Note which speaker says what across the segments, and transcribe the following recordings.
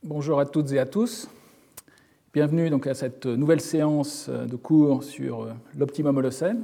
Speaker 1: Bonjour à toutes et à tous. Bienvenue donc à cette nouvelle séance de cours sur l'optimum holocène.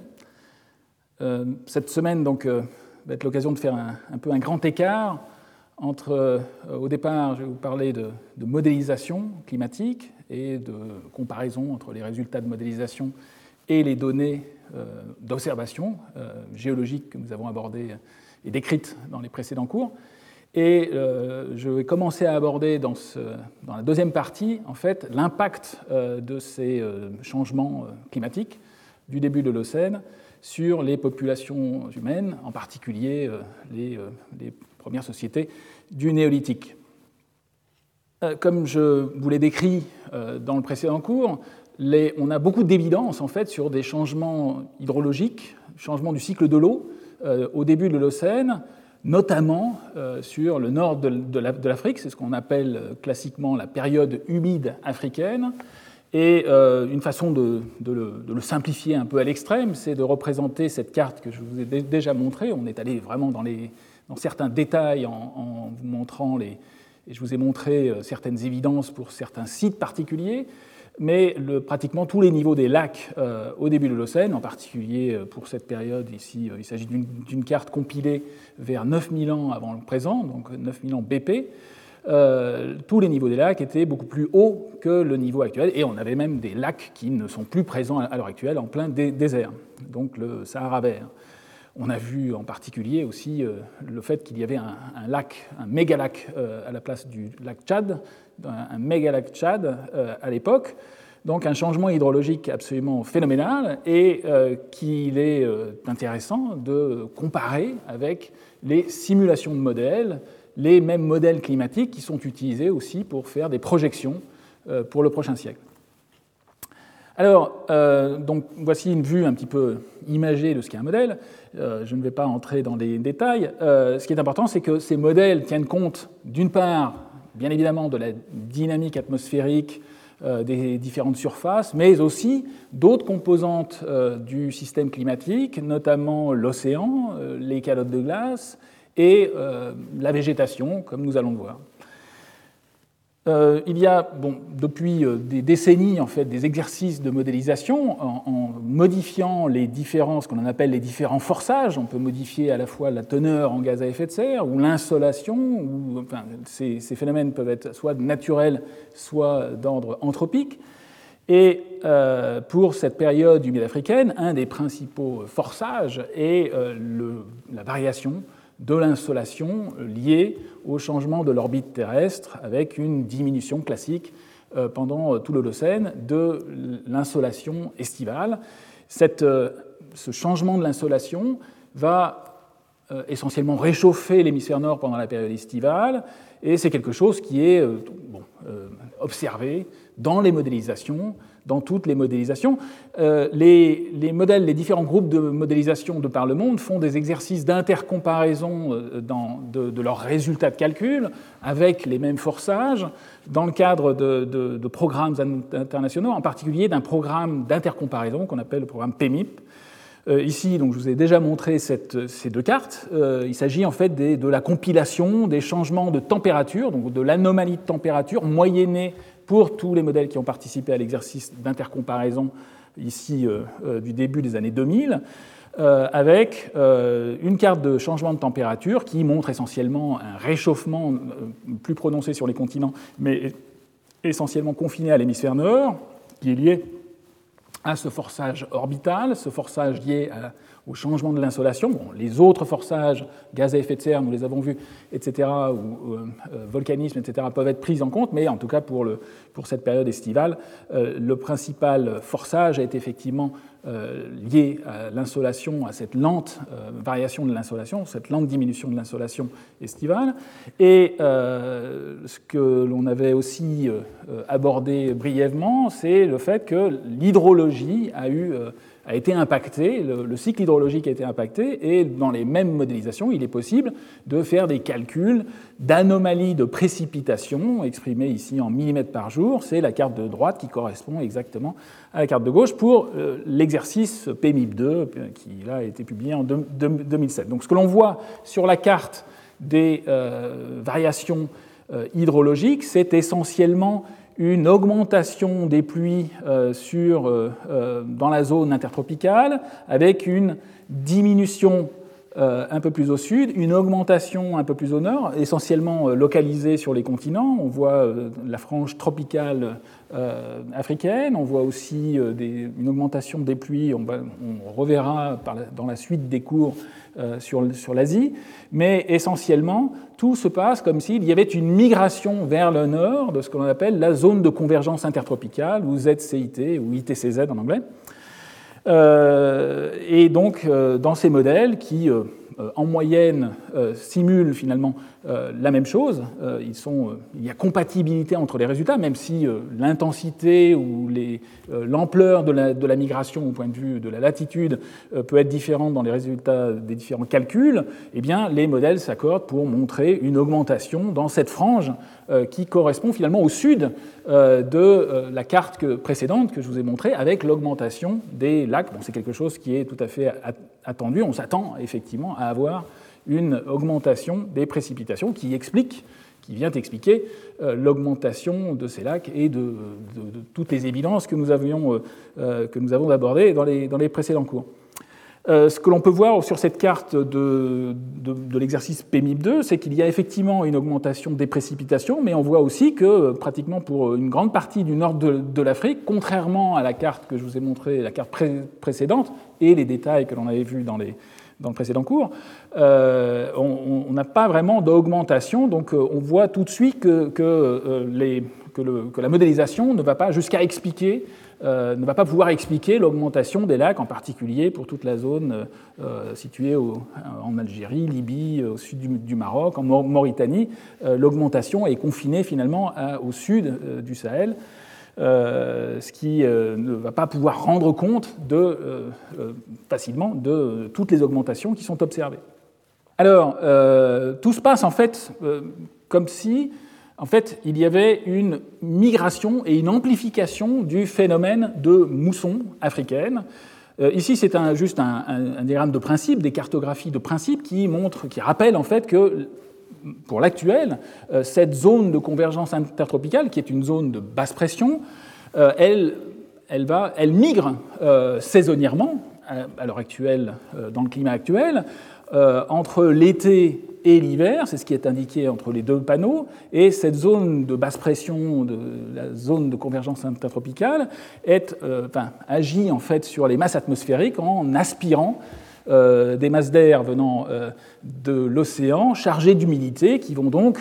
Speaker 1: Cette semaine donc, va être l'occasion de faire un peu un grand écart entre, au départ, je vais vous parler de modélisation climatique et de comparaison entre les résultats de modélisation et les données d'observation géologique que nous avons abordées et décrites dans les précédents cours. Et je vais commencer à aborder dans la deuxième partie, en fait, l'impact de ces changements climatiques du début de l'Holocène sur les populations humaines, en particulier les premières sociétés du Néolithique. Comme je vous l'ai décrit dans le précédent cours, on a beaucoup d'évidence en fait, sur des changements hydrologiques, changements du cycle de l'eau au début de l'Holocène, notamment sur le nord de l'Afrique, c'est ce qu'on appelle classiquement la période humide africaine. Et une façon de le simplifier un peu à l'extrême, c'est de représenter cette carte que je vous ai déjà montrée. On est allé vraiment dans certains détails en vous montrant et je vous ai montré certaines évidences pour certains sites particuliers, mais pratiquement tous les niveaux des lacs au début de l'Holocène, en particulier pour cette période ici, il s'agit d'une carte compilée vers 9000 ans avant le présent, donc 9000 ans BP, tous les niveaux des lacs étaient beaucoup plus hauts que le niveau actuel, et on avait même des lacs qui ne sont plus présents à l'heure actuelle en plein désert, donc le Sahara vert. On a vu en particulier aussi le fait qu'il y avait un lac, un mégalac à la place du lac Tchad, un mégalac Tchad à l'époque, donc un changement hydrologique absolument phénoménal et qu'il est intéressant de comparer avec les simulations de modèles, les mêmes modèles climatiques qui sont utilisés aussi pour faire des projections pour le prochain siècle. Alors, donc, voici une vue un petit peu imagée de ce qu'est un modèle. Je ne vais pas entrer dans les détails. Ce qui est important, c'est que ces modèles tiennent compte, d'une part, bien évidemment, de la dynamique atmosphérique des différentes surfaces, mais aussi d'autres composantes du système climatique, notamment l'océan, les calottes de glace et la végétation, comme nous allons le voir. Il y a depuis des décennies en fait, des exercices de modélisation en modifiant les différents, ce qu'on appelle les différents forçages. On peut modifier à la fois la teneur en gaz à effet de serre ou l'insolation. Enfin, ces phénomènes peuvent être soit naturels, soit d'ordre anthropique. Et pour cette période humide africaine, un des principaux forçages est la variation de l'insolation liée au changement de l'orbite terrestre avec une diminution classique pendant tout l'Holocène de l'insolation estivale. Ce changement de l'insolation va essentiellement réchauffer l'hémisphère nord pendant la période estivale et c'est quelque chose qui est observé dans les modélisations, dans toutes les modélisations. Les modèles, les différents groupes de modélisation de par le monde font des exercices d'intercomparaison de leurs résultats de calcul avec les mêmes forçages dans le cadre de programmes internationaux, en particulier d'un programme d'intercomparaison qu'on appelle le programme PEMIP. Ici, donc, je vous ai déjà montré ces deux cartes. Il s'agit en fait de la compilation des changements de température, donc de l'anomalie de température moyennée pour tous les modèles qui ont participé à l'exercice d'intercomparaison ici du début des années 2000, avec une carte de changement de température qui montre essentiellement un réchauffement plus prononcé sur les continents, mais essentiellement confiné à l'hémisphère nord, qui est lié à ce forçage orbital, ce forçage lié au changement de l'insolation. Bon, les autres forçages, gaz à effet de serre, nous les avons vus, etc., ou volcanisme, etc., peuvent être pris en compte, mais en tout cas pour cette période estivale, le principal forçage est effectivement lié à l'insolation, à cette lente variation de l'insolation, cette lente diminution de l'insolation estivale. Et ce que l'on avait aussi abordé brièvement, c'est le fait que l'hydrologie a été impactée, le cycle hydrologique a été impacté, et dans les mêmes modélisations, il est possible de faire des calculs d'anomalies de précipitation, exprimées ici en millimètres par jour. C'est la carte de droite qui correspond exactement à la carte de gauche pour l'exercice PMIP2, qui là, a été publié en 2007. Donc ce que l'on voit sur la carte des variations hydrologique, c'est essentiellement une augmentation des pluies dans la zone intertropicale, avec une diminution un peu plus au sud, une augmentation un peu plus au nord, essentiellement localisée sur les continents. On voit la frange tropicale africaine, on voit aussi une augmentation des pluies, on reverra dans la suite des cours sur l'Asie, mais essentiellement, tout se passe comme s'il y avait une migration vers le nord de ce que l'on appelle la zone de convergence intertropicale, ou ZCIT, ou ITCZ en anglais. Et donc, dans ces modèles qui, en moyenne, simulent finalement la même chose, il y a compatibilité entre les résultats, même si l'intensité ou l'ampleur de la migration au point de vue de la latitude peut être différente dans les résultats des différents calculs, eh bien, les modèles s'accordent pour montrer une augmentation dans cette frange qui correspond finalement au sud de la carte précédente que je vous ai montrée, avec l'augmentation des lacs. Bon, c'est quelque chose qui est tout à fait attendu. On s'attend effectivement à avoir une augmentation des précipitations qui vient expliquer l'augmentation de ces lacs et de toutes les évidences que nous avons abordées dans les précédents cours. Ce que l'on peut voir sur cette carte de l'exercice PMIP2, c'est qu'il y a effectivement une augmentation des précipitations, mais on voit aussi que pratiquement pour une grande partie du nord de l'Afrique, contrairement à la carte que je vous ai montrée, la carte précédente, et les détails que l'on avait vus dans le précédent cours, on n'a pas vraiment d'augmentation, donc on voit tout de suite que la modélisation ne va pas jusqu'à expliquer, ne va pas pouvoir expliquer l'augmentation des lacs, en particulier pour toute la zone située en Algérie, Libye, au sud du Maroc, en Mauritanie. L'augmentation est confinée finalement au sud du Sahel, ce qui ne va pas pouvoir rendre compte facilement de toutes les augmentations qui sont observées. Alors, tout se passe en fait comme si il y avait une migration et une amplification du phénomène de mousson africaine. Ici, c'est juste un diagramme de principe, des cartographies de principe qui rappellent en fait que pour l'actuel, cette zone de convergence intertropicale, qui est une zone de basse pression, elle migre saisonnièrement, à l'heure actuelle, dans le climat actuel, entre l'été et l'hiver, c'est ce qui est indiqué entre les deux panneaux, et cette zone de basse pression, la zone de convergence intertropicale, agit en fait sur les masses atmosphériques en aspirant des masses d'air venant de l'océan chargées d'humidité qui vont donc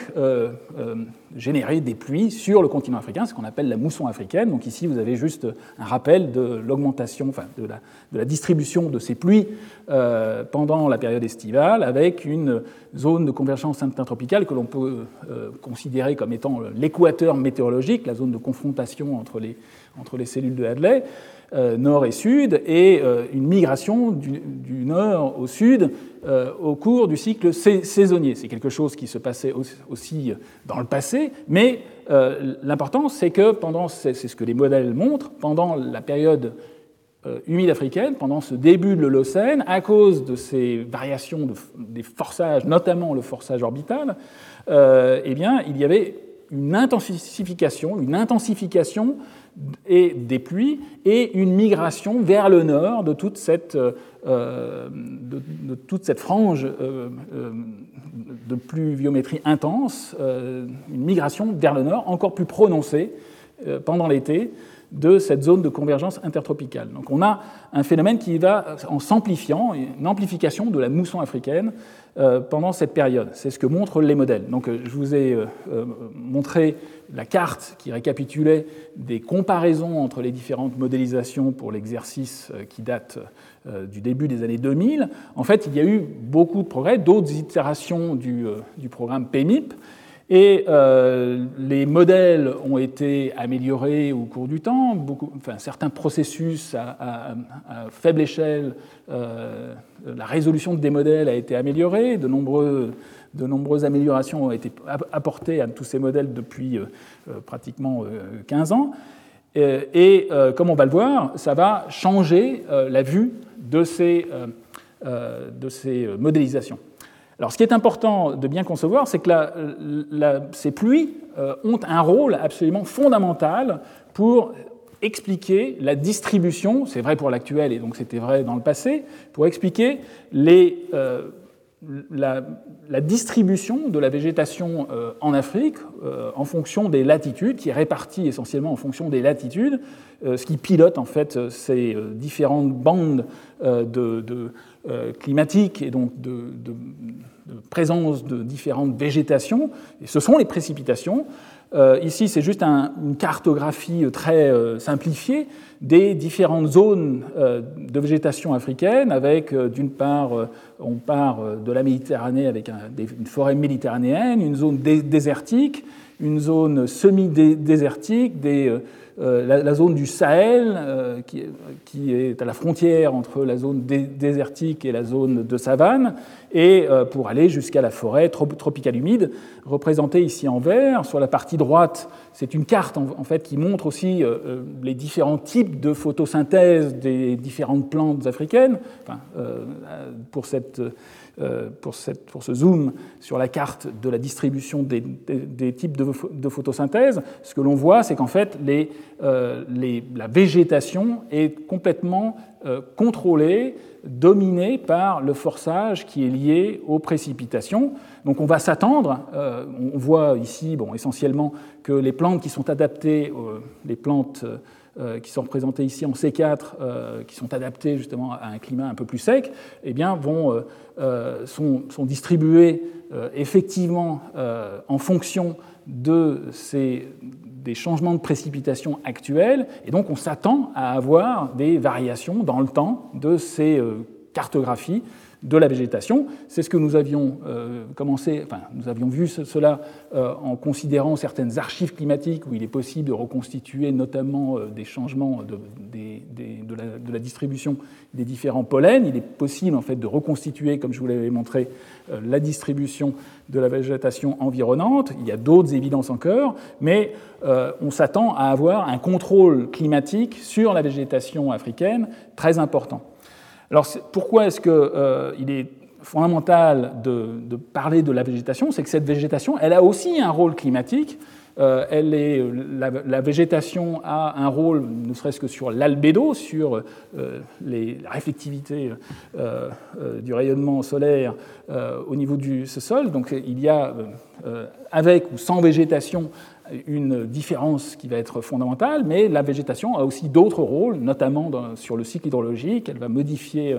Speaker 1: générer des pluies sur le continent africain, ce qu'on appelle la mousson africaine. Donc ici, vous avez juste un rappel de l'augmentation, de la distribution de ces pluies pendant la période estivale, avec une zone de convergence intertropicale que l'on peut considérer comme étant l'équateur météorologique, la zone de confrontation entre les cellules de Hadley, nord et sud, et une migration du nord au sud au cours du cycle saisonnier. C'est quelque chose qui se passait aussi dans le passé, mais l'important, c'est que c'est ce que les modèles montrent, pendant la période humide africaine, pendant ce début de l'Holocène, à cause de ces variations des forçages, notamment le forçage orbital, eh bien, il y avait une intensification des pluies et une migration vers le nord de toute cette frange de pluviométrie intense, une migration vers le nord encore plus prononcée pendant l'été de cette zone de convergence intertropicale. Donc on a un phénomène qui va en s'amplifiant, une amplification de la mousson africaine pendant cette période. C'est ce que montrent les modèles. Donc je vous ai montré la carte qui récapitulait des comparaisons entre les différentes modélisations pour l'exercice qui date du début des années 2000. En fait, il y a eu beaucoup de progrès, d'autres itérations du programme PMIP, et les modèles ont été améliorés au cours du temps. Certains processus à faible échelle, la résolution des modèles a été améliorée. De nombreuses améliorations ont été apportées à tous ces modèles depuis pratiquement 15 ans. Et comme on va le voir, ça va changer la vue de ces modélisations. Alors, ce qui est important de bien concevoir, c'est que ces pluies ont un rôle absolument fondamental pour expliquer la distribution, c'est vrai pour l'actuel et donc c'était vrai dans le passé, pour expliquer la distribution de la végétation en Afrique en fonction des latitudes, qui est répartie essentiellement en fonction des latitudes, ce qui pilote en fait ces différentes bandes climatiques et donc de présence de différentes végétations. Et ce sont les précipitations. Ici, c'est juste une cartographie très simplifiée des différentes zones de végétation africaine, avec d'une part, on part de la Méditerranée avec une forêt méditerranéenne, une zone désertique, une zone semi-désertique, la zone du Sahel, qui est à la frontière entre la zone désertique et la zone de savane, et pour aller jusqu'à la forêt tropicale humide, représentée ici en vert. Sur la partie droite, c'est une carte en fait, qui montre aussi les différents types de photosynthèse des différentes plantes africaines. Enfin, pour ce zoom sur la carte de la distribution des types de photosynthèse, ce que l'on voit, c'est qu'en fait, la végétation est complètement contrôlée, dominée par le forçage qui est lié aux précipitations. Donc on va s'attendre, on voit ici essentiellement que les plantes qui sont adaptées, les plantes qui sont représentées ici en C4, qui sont adaptées justement à un climat un peu plus sec, eh bien sont distribuées effectivement en fonction des changements de précipitation actuels, et donc on s'attend à avoir des variations dans le temps de ces cartographies de la végétation. C'est ce que nous avions nous avions vu cela en considérant certaines archives climatiques où il est possible de reconstituer notamment des changements de la distribution des différents pollens. Il est possible en fait de reconstituer, comme je vous l'avais montré, la distribution de la végétation environnante. Il y a d'autres évidences encore, mais on s'attend à avoir un contrôle climatique sur la végétation africaine très important. Alors pourquoi est-ce qu'il est fondamental de parler de la végétation? C'est que cette végétation, elle a aussi un rôle climatique. La végétation a un rôle, ne serait-ce que sur l'albédo, sur la réflectivité du rayonnement solaire au niveau du sol. Donc il y a, avec ou sans végétation, une différence qui va être fondamentale, mais la végétation a aussi d'autres rôles, notamment sur le cycle hydrologique. Elle va modifier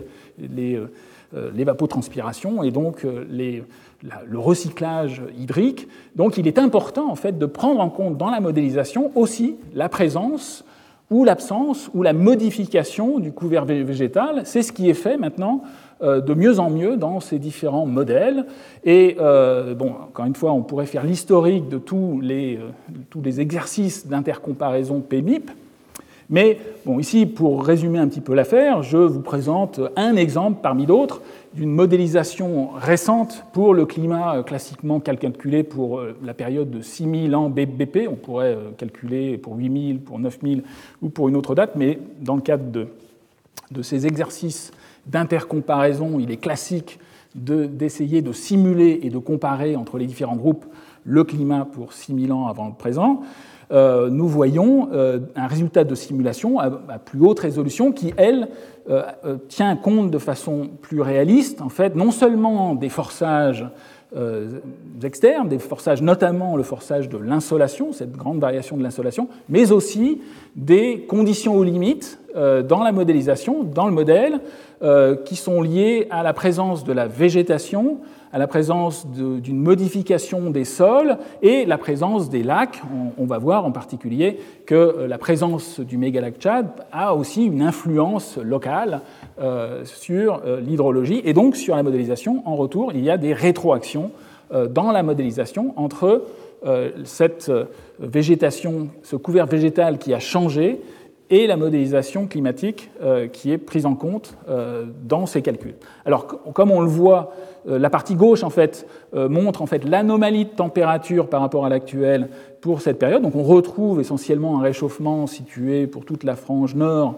Speaker 1: l'évapotranspiration et donc le recyclage hydrique. Donc il est important en fait, de prendre en compte dans la modélisation aussi la présence ou l'absence ou la modification du couvert végétal. C'est ce qui est fait maintenant de mieux en mieux dans ces différents modèles. Et encore une fois, on pourrait faire l'historique de tous les exercices d'intercomparaison PMIP. Mais ici, pour résumer un petit peu l'affaire, je vous présente un exemple parmi d'autres d'une modélisation récente pour le climat classiquement calculé pour la période de 6000 ans BP. On pourrait calculer pour 8000, pour 9000 ou pour une autre date, mais dans le cadre de ces exercices d'intercomparaison, il est classique d'essayer de simuler et de comparer entre les différents groupes le climat pour 6000 ans avant le présent. Nous voyons un résultat de simulation à plus haute résolution qui, elle, tient compte de façon plus réaliste, en fait, non seulement des forçages externes, des forçages, notamment le forçage de l'insolation, cette grande variation de l'insolation, mais aussi des conditions aux limites dans la modélisation, dans le modèle, qui sont liées à la présence de la végétation, à la présence d'une modification des sols et la présence des lacs. On va voir en particulier que la présence du mégalac Tchad a aussi une influence locale sur l'hydrologie et donc sur la modélisation. En retour, il y a des rétroactions dans la modélisation entre cette végétation, ce couvert végétal qui a changé et la modélisation climatique qui est prise en compte dans ces calculs. Alors, comme on le voit, la partie gauche en fait, montre en fait, l'anomalie de température par rapport à l'actuelle pour cette période. Donc on retrouve essentiellement un réchauffement situé pour toute la frange nord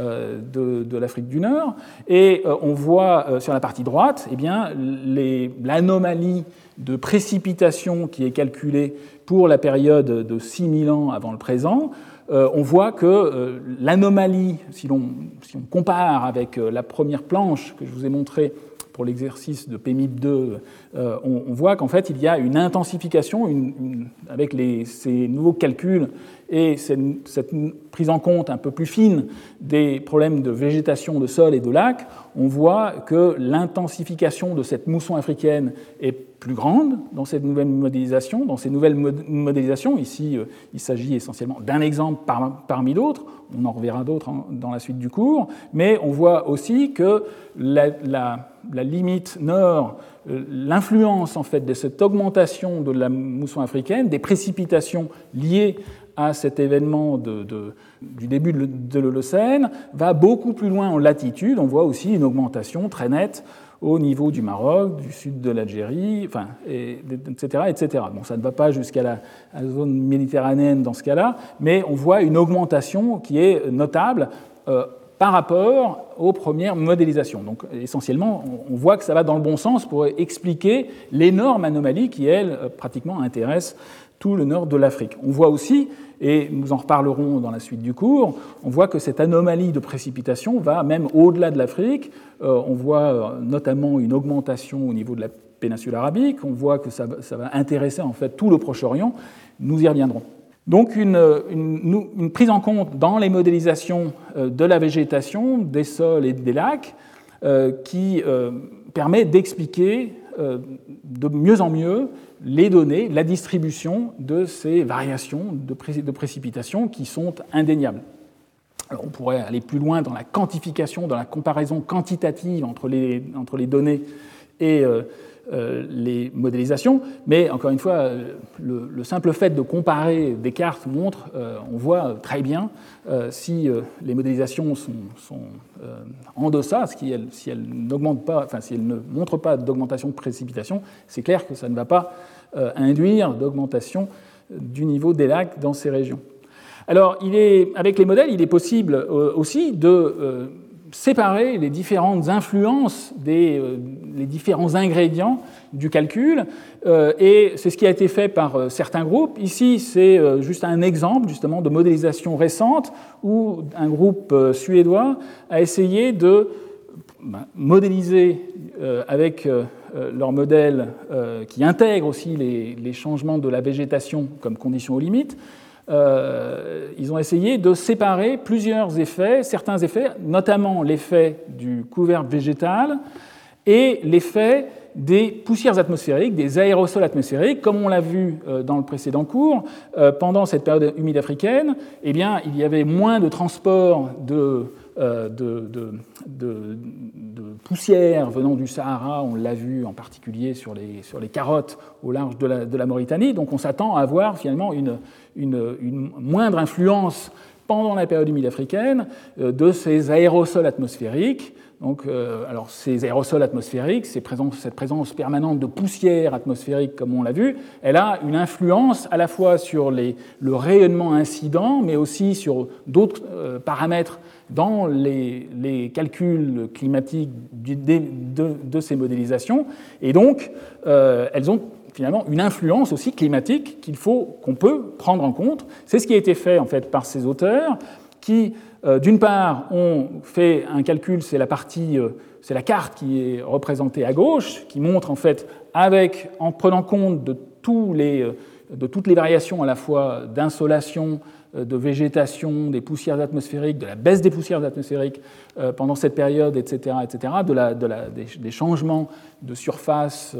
Speaker 1: de l'Afrique du Nord. Et on voit sur la partie droite eh bien, l'anomalie de précipitation qui est calculée pour la période de 6000 ans avant le présent. On voit que l'anomalie, si on compare avec la première planche que je vous ai montrée pour l'exercice de PMIP2, on voit qu'en fait, il y a une intensification avec ces nouveaux calculs et cette prise en compte un peu plus fine des problèmes de végétation de sol et de lac. On voit que l'intensification de cette mousson africaine est plus grande dans cette nouvelle modélisation. Dans ces nouvelles modélisations, ici, il s'agit essentiellement d'un exemple parmi d'autres. On en reverra d'autres dans la suite du cours. Mais on voit aussi que la limite nord, l'influence en fait de cette augmentation de la mousson africaine, des précipitations liées à cet événement du début de l'Holocène, va beaucoup plus loin en latitude. On voit aussi une augmentation très nette au niveau du Maroc, du sud de l'Algérie, enfin, etc., etc. Bon, ça ne va pas jusqu'à la zone méditerranéenne dans ce cas-là, mais on voit une augmentation qui est notable par rapport aux premières modélisations. Donc, essentiellement, on voit que ça va dans le bon sens pour expliquer l'énorme anomalie qui, elle, pratiquement intéresse tout le nord de l'Afrique. On voit aussi, et nous en reparlerons dans la suite du cours, on voit que cette anomalie de précipitation va même au-delà de l'Afrique. On voit notamment une augmentation au niveau de la péninsule arabique. On voit que ça va intéresser en fait tout le Proche-Orient. Nous y reviendrons. Donc une prise en compte dans les modélisations de la végétation, des sols et des lacs qui permet d'expliquer de mieux en mieux les données, la distribution de ces variations de précipitation qui sont indéniables. Alors on pourrait aller plus loin dans la quantification, dans la comparaison quantitative entre les données et les modélisations, mais encore une fois, le simple fait de comparer des cartes montre, on voit très bien si les modélisations sont en deçà, si elles n'augmentent pas, enfin si elles ne montrent pas d'augmentation de précipitation, c'est clair que ça ne va pas induire d'augmentation du niveau des lacs dans ces régions. Alors, avec les modèles, il est possible aussi de séparer les différentes influences les différents ingrédients du calcul, et c'est ce qui a été fait par certains groupes. Ici, c'est juste un exemple justement de modélisation récente où un groupe suédois a essayé de modéliser avec leur modèle qui intègre aussi les changements de la végétation comme condition aux limites. Ils ont essayé de séparer plusieurs effets, certains effets, notamment l'effet du couvercle végétal et l'effet des poussières atmosphériques, des aérosols atmosphériques. Comme on l'a vu dans le précédent cours, pendant cette période humide africaine, eh bien, il y avait moins de transport de poussière venant du Sahara, on l'a vu en particulier sur les carottes au large de la Mauritanie. Donc on s'attend à avoir finalement une moindre influence pendant la période humide africaine de ces aérosols atmosphériques. Donc, alors ces aérosols atmosphériques, cette présence permanente de poussière atmosphérique, comme on l'a vu, elle a une influence à la fois sur le rayonnement incident, mais aussi sur d'autres paramètres dans les calculs climatiques de ces modélisations. Et donc, elles ont finalement une influence aussi climatique qu'on peut prendre en compte. C'est ce qui a été fait en fait par ces auteurs qui, d'une part, ont fait un calcul, c'est la carte qui est représentée à gauche, qui montre en fait en prenant compte de toutes les variations à la fois d'insolation, de végétation, des poussières atmosphériques, de la baisse des poussières atmosphériques pendant cette période, etc., etc., des changements de surface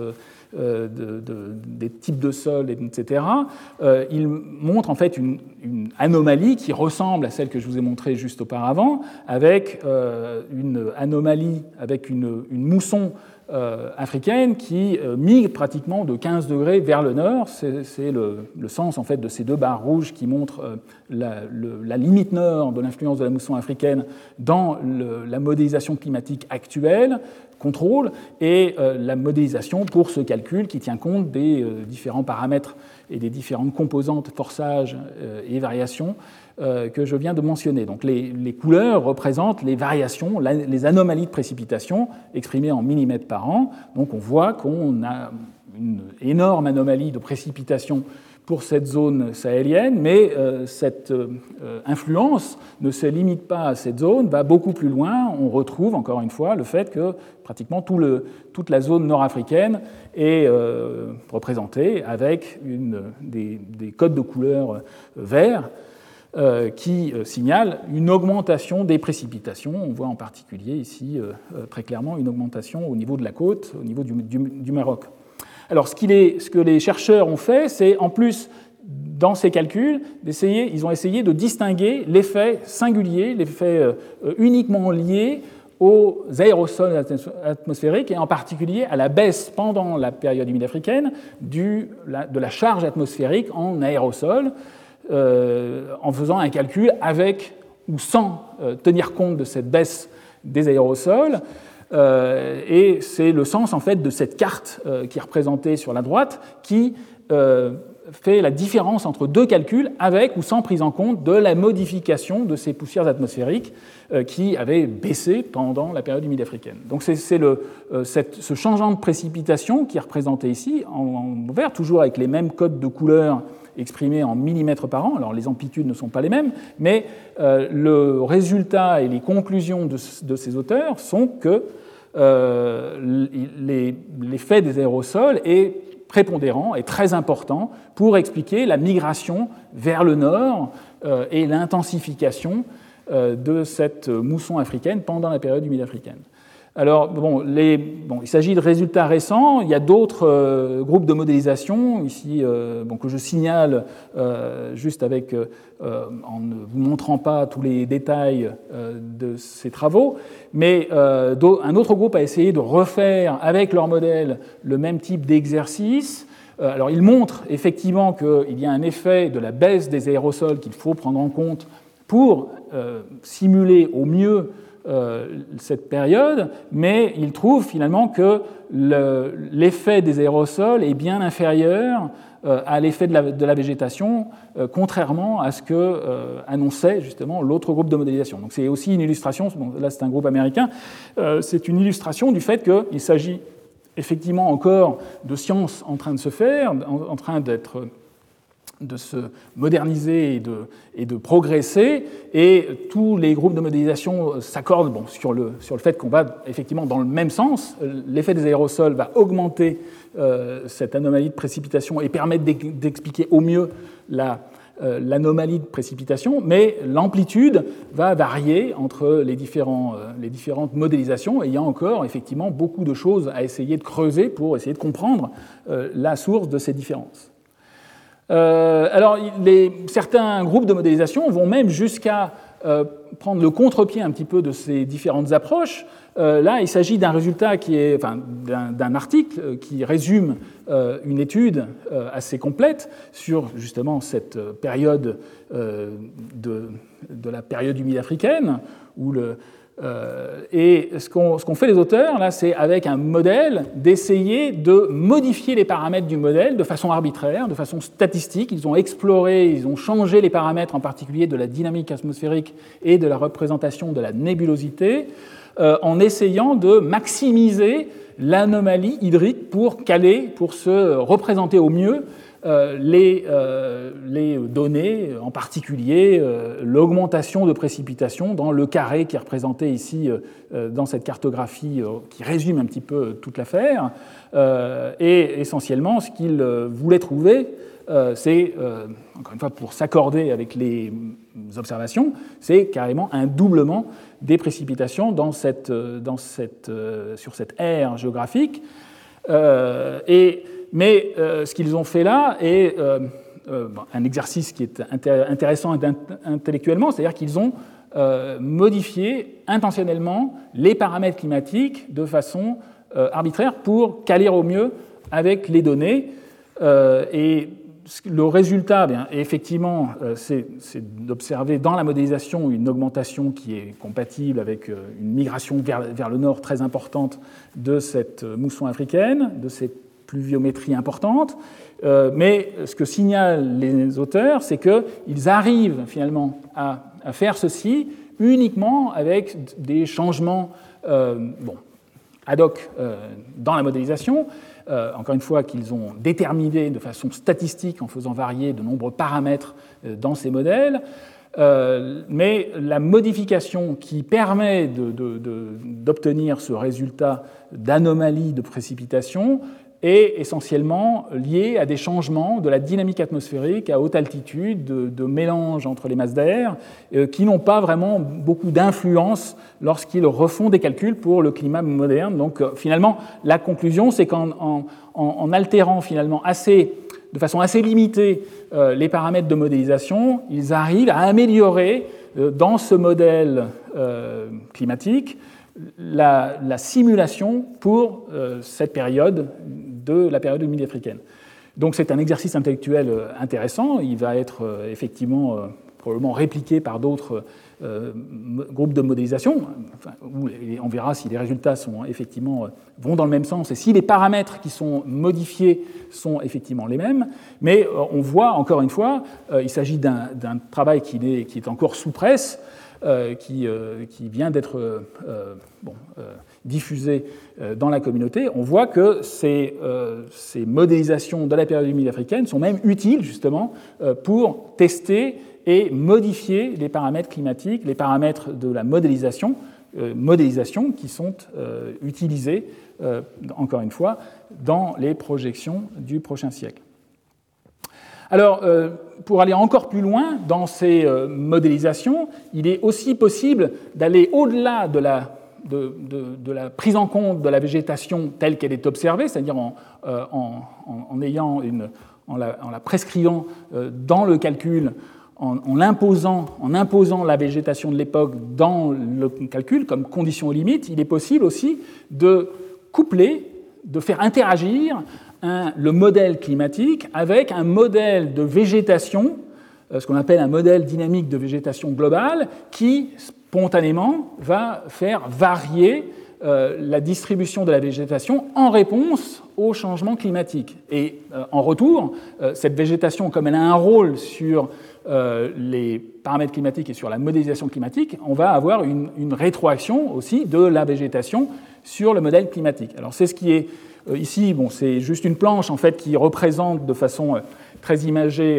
Speaker 1: des types de sols, etc., il montre en fait une anomalie qui ressemble à celle que je vous ai montrée juste auparavant, avec une anomalie, avec une mousson africaine qui migre pratiquement de 15 degrés vers le nord. C'est le sens en fait de ces deux barres rouges qui montrent la limite nord de l'influence de la mousson africaine dans la modélisation climatique actuelle, contrôle, et la modélisation pour ce calcul qui tient compte des différents paramètres et des différentes composantes, forçages et variations que je viens de mentionner. Donc les couleurs représentent les variations, les anomalies de précipitation exprimées en millimètres par an. Donc on voit qu'on a une énorme anomalie de précipitation pour cette zone sahélienne, mais cette influence ne se limite pas à cette zone, va beaucoup plus loin. On retrouve encore une fois le fait que pratiquement toute la zone nord-africaine est représentée avec des codes de couleur verts qui signalent une augmentation des précipitations. On voit en particulier ici très clairement une augmentation au niveau de la côte, au niveau du Maroc. Alors, ce que les chercheurs ont fait, c'est en plus, dans ces calculs, ils ont essayé de distinguer l'effet singulier, l'effet uniquement lié aux aérosols atmosphériques et en particulier à la baisse pendant la période humide africaine de la charge atmosphérique en aérosols, en faisant un calcul avec ou sans tenir compte de cette baisse des aérosols. Et c'est le sens en fait de cette carte qui est représentée sur la droite qui fait la différence entre deux calculs avec ou sans prise en compte de la modification de ces poussières atmosphériques qui avaient baissé pendant la période humide africaine. Donc c'est ce changement de précipitation qui est représenté ici en vert, toujours avec les mêmes codes de couleur exprimés en millimètres par an. Alors les amplitudes ne sont pas les mêmes, mais le résultat et les conclusions de ces auteurs sont que l'effet des aérosols est prépondérant et très important pour expliquer la migration vers le nord et l'intensification de cette mousson africaine pendant la période humide africaine. Alors, il s'agit de résultats récents. Il y a d'autres groupes de modélisation, ici, que je signale juste en ne vous montrant pas tous les détails de ces travaux. Mais un autre groupe a essayé de refaire avec leur modèle le même type d'exercice. Alors, il montre effectivement qu'il y a un effet de la baisse des aérosols qu'il faut prendre en compte pour simuler au mieux cette période, mais il trouve finalement que l'effet des aérosols est bien inférieur à l'effet de la végétation, contrairement à ce que annonçait justement l'autre groupe de modélisation. Donc c'est aussi une illustration, là c'est un groupe américain, c'est une illustration du fait qu'il s'agit effectivement encore de sciences en train de se faire, en train de se moderniser et de progresser, et tous les groupes de modélisation s'accordent sur le fait qu'on va effectivement dans le même sens. L'effet des aérosols va augmenter cette anomalie de précipitation et permettre d'expliquer au mieux l'anomalie de précipitation, mais l'amplitude va varier entre les différentes modélisations, et il y a encore effectivement beaucoup de choses à essayer de creuser pour essayer de comprendre la source de ces différences. Alors, certains groupes de modélisation vont même jusqu'à prendre le contre-pied un petit peu de ces différentes approches. Là, il s'agit d'un résultat d'un article qui résume une étude assez complète sur justement cette période de la période humide africaine, où et ce qu'ont fait les auteurs, là, c'est avec un modèle d'essayer de modifier les paramètres du modèle de façon arbitraire, de façon statistique. Ils ont exploré, ils ont changé les paramètres, en particulier de la dynamique atmosphérique et de la représentation de la nébulosité, en essayant de maximiser l'anomalie hydrique pour se représenter au mieux les données, en particulier l'augmentation de précipitation dans le carré qui est représenté ici dans cette cartographie qui résume un petit peu toute l'affaire. Et essentiellement, ce qu'ils voulaient trouver, c'est, encore une fois, pour s'accorder avec les observations, c'est carrément un doublement des précipitations sur cette aire géographique. Mais ce qu'ils ont fait là est un exercice qui est intéressant intellectuellement, c'est-à-dire qu'ils ont modifié intentionnellement les paramètres climatiques de façon arbitraire pour caler au mieux avec les données. Et le résultat, effectivement, c'est d'observer dans la modélisation une augmentation qui est compatible avec une migration vers le nord très importante de cette mousson africaine, de ces pluviométries importantes. Mais ce que signalent les auteurs, c'est qu'ils arrivent finalement à faire ceci uniquement avec des changements ad hoc dans la modélisation, encore une fois qu'ils ont déterminé de façon statistique en faisant varier de nombreux paramètres dans ces modèles, mais la modification qui permet d'obtenir ce résultat d'anomalie de précipitation est essentiellement liée à des changements de la dynamique atmosphérique à haute altitude, de mélange entre les masses d'air, qui n'ont pas vraiment beaucoup d'influence lorsqu'ils refont des calculs pour le climat moderne. Donc finalement, la conclusion, c'est qu'en altérant finalement de façon assez limitée les paramètres de modélisation, ils arrivent à améliorer dans ce modèle climatique la simulation pour cette période de la période humide africaine. Donc c'est un exercice intellectuel intéressant. Il va être effectivement probablement répliqué par d'autres groupes de modélisation. On verra si les résultats vont dans le même sens et si les paramètres qui sont modifiés sont effectivement les mêmes. Mais on voit, encore une fois, il s'agit d'un travail qui est encore sous presse, qui vient d'être diffusé dans la communauté. On voit que ces modélisations de la période humide africaine sont même utiles justement pour tester et modifier les paramètres climatiques, les paramètres de la modélisation qui sont utilisés, encore une fois, dans les projections du prochain siècle. Alors, pour aller encore plus loin dans ces modélisations, il est aussi possible d'aller au-delà de la prise en compte de la végétation telle qu'elle est observée, c'est-à-dire en la prescrivant dans le calcul, en imposant la végétation de l'époque dans le calcul comme condition limite. Il est possible aussi de coupler, de faire interagir le modèle climatique avec un modèle de végétation, ce qu'on appelle un modèle dynamique de végétation globale, qui spontanément va faire varier la distribution de la végétation en réponse au changement climatique. Et en retour, cette végétation, comme elle a un rôle sur les paramètres climatiques et sur la modélisation climatique, on va avoir une rétroaction aussi de la végétation sur le modèle climatique. Alors c'est ce qui est ici, c'est juste une planche en fait qui représente de façon très imagée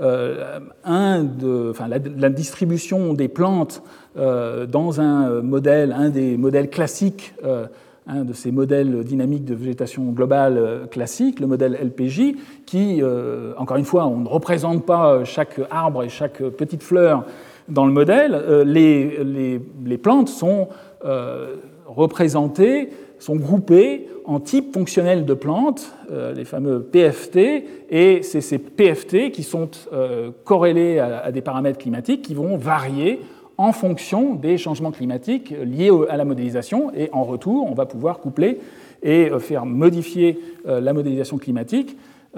Speaker 1: la distribution des plantes dans un des modèles classiques, un de ces modèles dynamiques de végétation globale classique, le modèle LPJ, qui, encore une fois, on ne représente pas chaque arbre et chaque petite fleur dans le modèle. Les plantes sont représentées, sont groupées en types fonctionnels de plantes, les fameux PFT, et c'est ces PFT qui sont corrélés à des paramètres climatiques qui vont varier en fonction des changements climatiques liés à la modélisation, et en retour, on va pouvoir coupler et faire modifier la modélisation climatique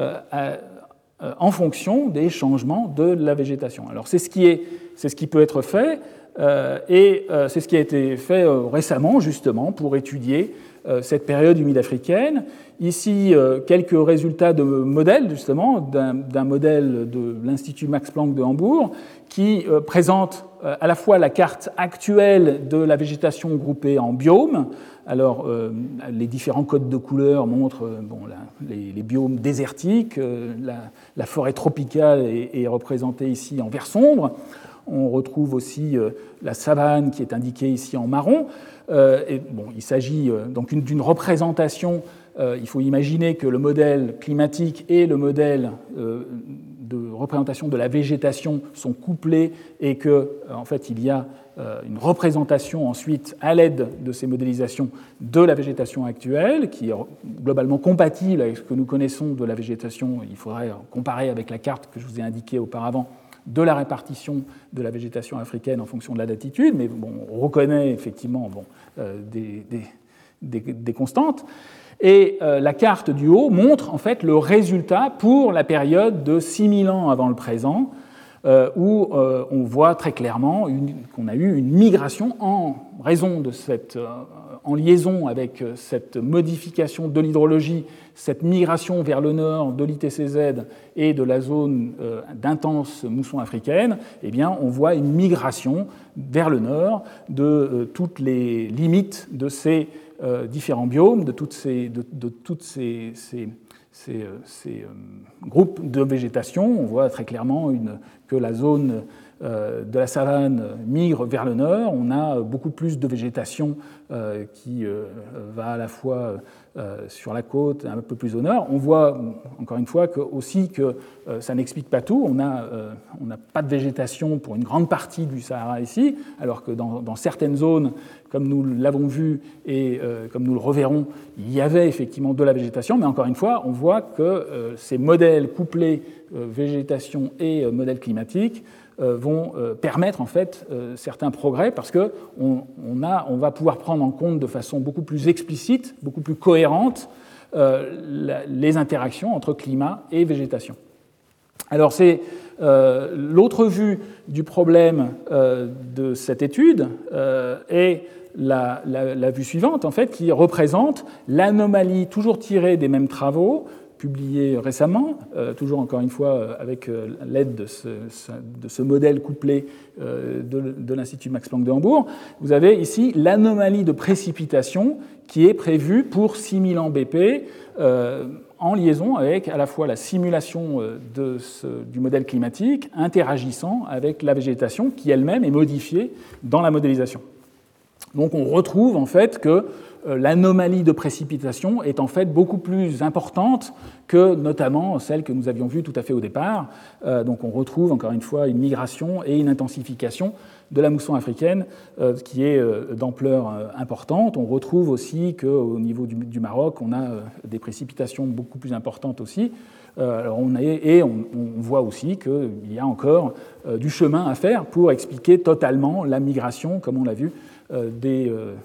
Speaker 1: en fonction des changements de la végétation. Alors c'est ce qui peut être fait, et c'est ce qui a été fait récemment, justement, pour étudier cette période humide africaine. Ici, quelques résultats de modèles, justement, d'un modèle de l'Institut Max Planck de Hambourg, qui présente à la fois la carte actuelle de la végétation groupée en biomes. Alors, les différents codes de couleurs montrent les biomes désertiques, la forêt tropicale est représentée ici en vert sombre. On retrouve aussi la savane qui est indiquée ici en marron. Il s'agit donc d'une représentation. Il faut imaginer que le modèle climatique et le modèle de représentation de la végétation sont couplés et que, en fait, il y a une représentation ensuite à l'aide de ces modélisations de la végétation actuelle, qui est globalement compatible avec ce que nous connaissons de la végétation. Il faudrait comparer avec la carte que je vous ai indiquée auparavant de la répartition de la végétation africaine en fonction de la latitude, mais bon, on reconnaît effectivement des constantes. Et la carte du haut montre en fait le résultat pour la période de 6000 ans avant le présent, où on voit très clairement qu'on a eu une migration en raison de en liaison avec cette modification de l'hydrologie, cette migration vers le nord de l'ITCZ et de la zone d'intense mousson africaine. Eh bien, on voit une migration vers le nord de toutes les limites de ces différents biomes, de toutes ces groupes de végétation. On voit très clairement que la zone de la savane migre vers le nord. On a beaucoup plus de végétation qui va à la fois sur la côte, un peu plus au nord. On voit encore une fois aussi que ça n'explique pas tout. On n'a pas de végétation pour une grande partie du Sahara ici, alors que dans certaines zones, comme nous l'avons vu et comme nous le reverrons, il y avait effectivement de la végétation, mais encore une fois, on voit que ces modèles couplés végétation et modèles climatiques vont permettre en fait certains progrès parce qu'on va pouvoir prendre en compte de façon beaucoup plus explicite, beaucoup plus cohérente les interactions entre climat et végétation. Alors c'est l'autre vue du problème de cette étude est la vue suivante, en fait, qui représente l'anomalie toujours tirée des mêmes travaux, publiés récemment, toujours encore une fois avec l'aide de ce modèle couplé de l'Institut Max Planck de Hambourg. Vous avez ici l'anomalie de précipitation qui est prévue pour 6000 ans BP en liaison avec à la fois la simulation du modèle climatique interagissant avec la végétation qui elle-même est modifiée dans la modélisation. Donc on retrouve en fait que l'anomalie de précipitation est en fait beaucoup plus importante que notamment celle que nous avions vue tout à fait au départ. Donc on retrouve encore une fois une migration et une intensification de la mousson africaine qui est d'ampleur importante. On retrouve aussi qu'au niveau du Maroc, on a des précipitations beaucoup plus importantes aussi. On voit aussi qu'il y a encore du chemin à faire pour expliquer totalement la migration, comme on l'a vu, des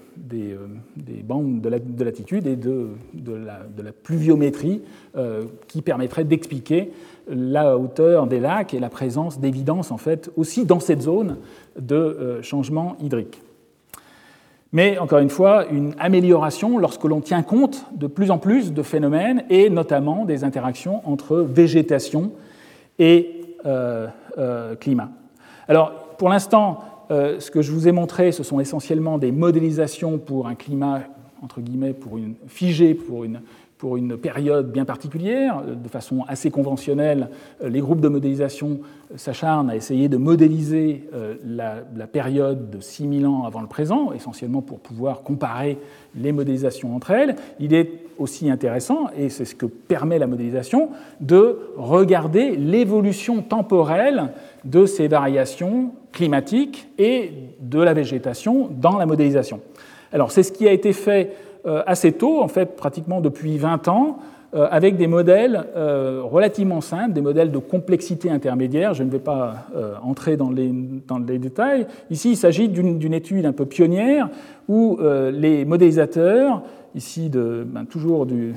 Speaker 1: bandes de latitude et de la pluviométrie qui permettrait d'expliquer la hauteur des lacs et la présence d'évidence en fait aussi dans cette zone de changement hydrique. Mais encore une fois, une amélioration lorsque l'on tient compte de plus en plus de phénomènes et notamment des interactions entre végétation et climat. Alors pour l'instant, ce que je vous ai montré, ce sont essentiellement des modélisations pour un climat, entre guillemets, figé pour une période bien particulière. De façon assez conventionnelle, les groupes de modélisation s'acharnent à essayer de modéliser la période de 6000 ans avant le présent, essentiellement pour pouvoir comparer les modélisations entre elles. Il est aussi intéressant, et c'est ce que permet la modélisation, de regarder l'évolution temporelle de ces variations climatiques et de la végétation dans la modélisation. Alors, c'est ce qui a été fait assez tôt, en fait, pratiquement depuis 20 ans, avec des modèles relativement simples, des modèles de complexité intermédiaire. Je ne vais pas entrer dans les détails. Ici, il s'agit d'une étude un peu pionnière où les modélisateurs, ici toujours du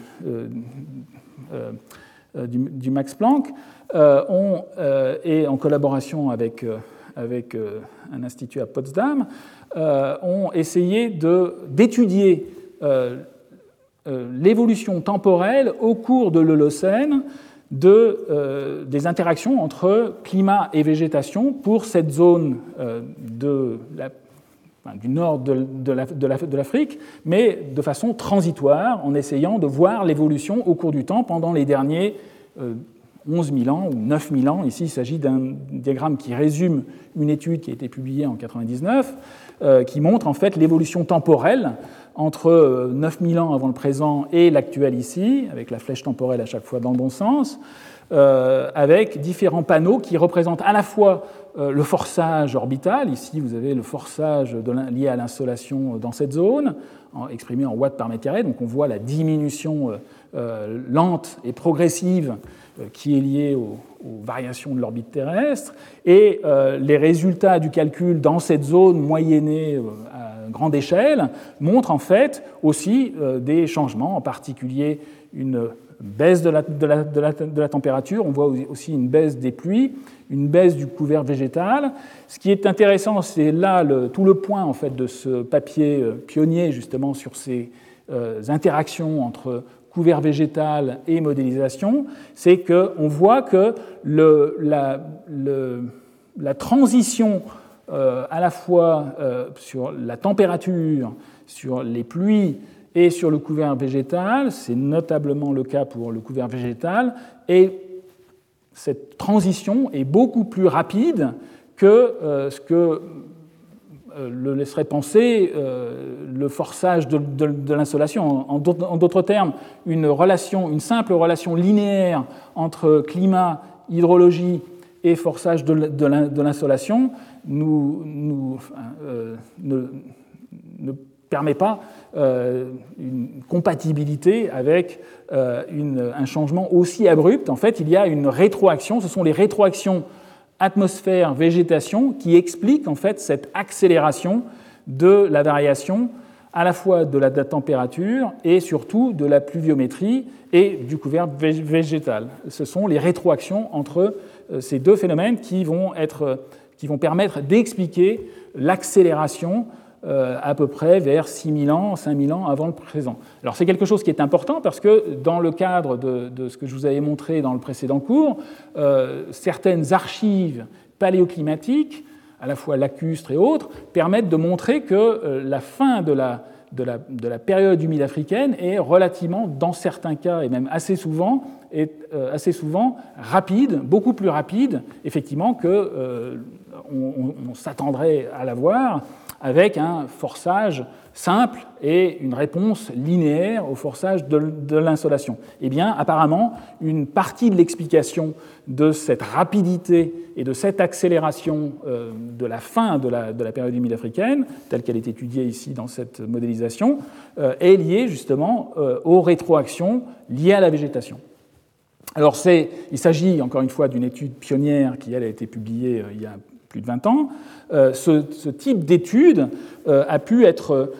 Speaker 1: Max Planck, et en collaboration avec un institut à Potsdam, ont essayé d'étudier l'évolution temporelle au cours de l'Holocène des interactions entre climat et végétation pour cette zone du nord de l'Afrique, mais de façon transitoire, en essayant de voir l'évolution au cours du temps pendant les derniers 11 000 ans ou 9 000 ans. Ici, il s'agit d'un diagramme qui résume une étude qui a été publiée en 1999, qui montre en fait l'évolution temporelle entre 9 000 ans avant le présent et l'actuel ici, avec la flèche temporelle à chaque fois dans le bon sens, avec différents panneaux qui représentent à la fois le forçage orbital. Ici, vous avez le forçage lié à l'insolation dans cette zone, exprimé en watts par mètre carré. Donc on voit la diminution lente et progressive qui est liée aux variations de l'orbite terrestre. Et les résultats du calcul dans cette zone moyennée à grande échelle montrent en fait aussi des changements, en particulier une baisse de la température, on voit aussi une baisse des pluies, une baisse du couvert végétal. Ce qui est intéressant, c'est là tout le point en fait, de ce papier pionnier justement sur ces interactions entre couvert végétal et modélisation, c'est qu'on voit que la transition à la fois sur la température, sur les pluies, et sur le couvert végétal, c'est notablement le cas pour le couvert végétal, et cette transition est beaucoup plus rapide que ce que le laisserait penser le forçage de l'insolation. En d'autres termes, une simple relation linéaire entre climat, hydrologie et forçage de l'insolation ne permet pas une compatibilité avec un changement aussi abrupt. En fait, il y a une rétroaction, ce sont les rétroactions atmosphère-végétation qui expliquent en fait cette accélération de la variation à la fois de la température et surtout de la pluviométrie et du couvert végétal. Ce sont les rétroactions entre ces deux phénomènes qui vont permettre d'expliquer l'accélération à peu près vers 6000 ans, 5000 ans avant le présent. Alors c'est quelque chose qui est important parce que dans le cadre de ce que je vous avais montré dans le précédent cours, certaines archives paléoclimatiques, à la fois lacustres et autres, permettent de montrer que la fin de la période humide africaine est relativement, dans certains cas et même assez souvent rapide, beaucoup plus rapide, effectivement, qu'on s'attendrait à l'avoir avec un forçage simple et une réponse linéaire au forçage de l'insolation. Eh bien, apparemment, une partie de l'explication de cette rapidité et de cette accélération de la fin de la période humide africaine, telle qu'elle est étudiée ici dans cette modélisation, est liée justement aux rétroactions liées à la végétation. Alors, il s'agit encore une fois d'une étude pionnière qui, elle, a été publiée il y a plus de 20 ans. Ce type d'étude a pu être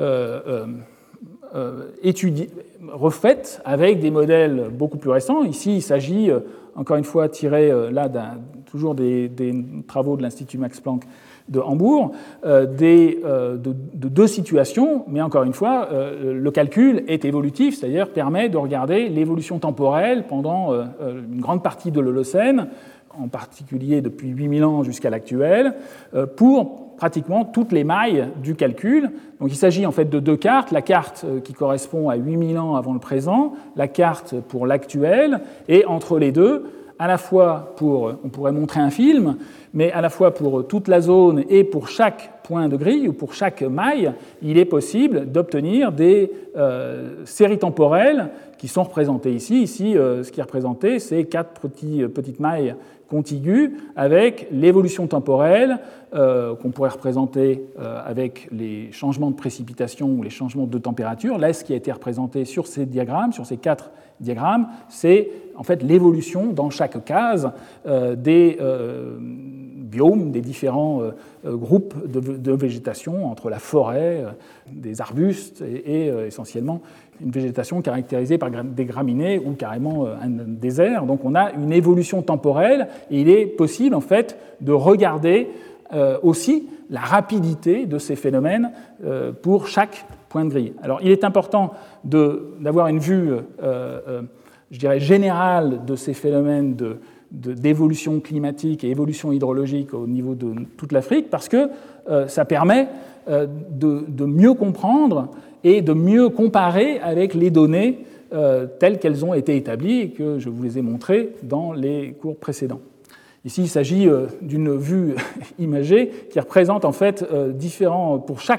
Speaker 1: refaite avec des modèles beaucoup plus récents. Ici, il s'agit, encore une fois, tiré là toujours des travaux de l'Institut Max Planck de Hambourg, de deux situations, mais encore une fois, le calcul est évolutif, c'est-à-dire permet de regarder l'évolution temporelle pendant une grande partie de l'Holocène, en particulier depuis 8000 ans jusqu'à l'actuel, pour pratiquement toutes les mailles du calcul. Donc il s'agit en fait de deux cartes, la carte qui correspond à 8000 ans avant le présent, la carte pour l'actuel, et entre les deux, à la fois on pourrait montrer un film, mais à la fois pour toute la zone et pour chaque point de grille ou pour chaque maille, il est possible d'obtenir des séries temporelles qui sont représentées ici. Ici, ce qui est représenté, c'est 4 petites mailles contiguës avec l'évolution temporelle qu'on pourrait représenter avec les changements de précipitation ou les changements de température. Là, ce qui a été représenté sur ces diagrammes, sur ces 4 diagrammes, c'est en fait l'évolution dans chaque case des biomes, des différents groupes de végétation entre la forêt, des arbustes et essentiellement une végétation caractérisée par des graminées ou carrément un désert. Donc on a une évolution temporelle et il est possible en fait de regarder aussi la rapidité de ces phénomènes pour chaque point de grille. Alors il est important d'avoir une vue, je dirais, générale de ces phénomènes d'évolution climatique et évolution hydrologique au niveau de toute l'Afrique parce que ça permet de mieux comprendre et de mieux comparer avec les données telles qu'elles ont été établies et que je vous les ai montrées dans les cours précédents. Ici, il s'agit d'une vue imagée qui représente en fait pour chaque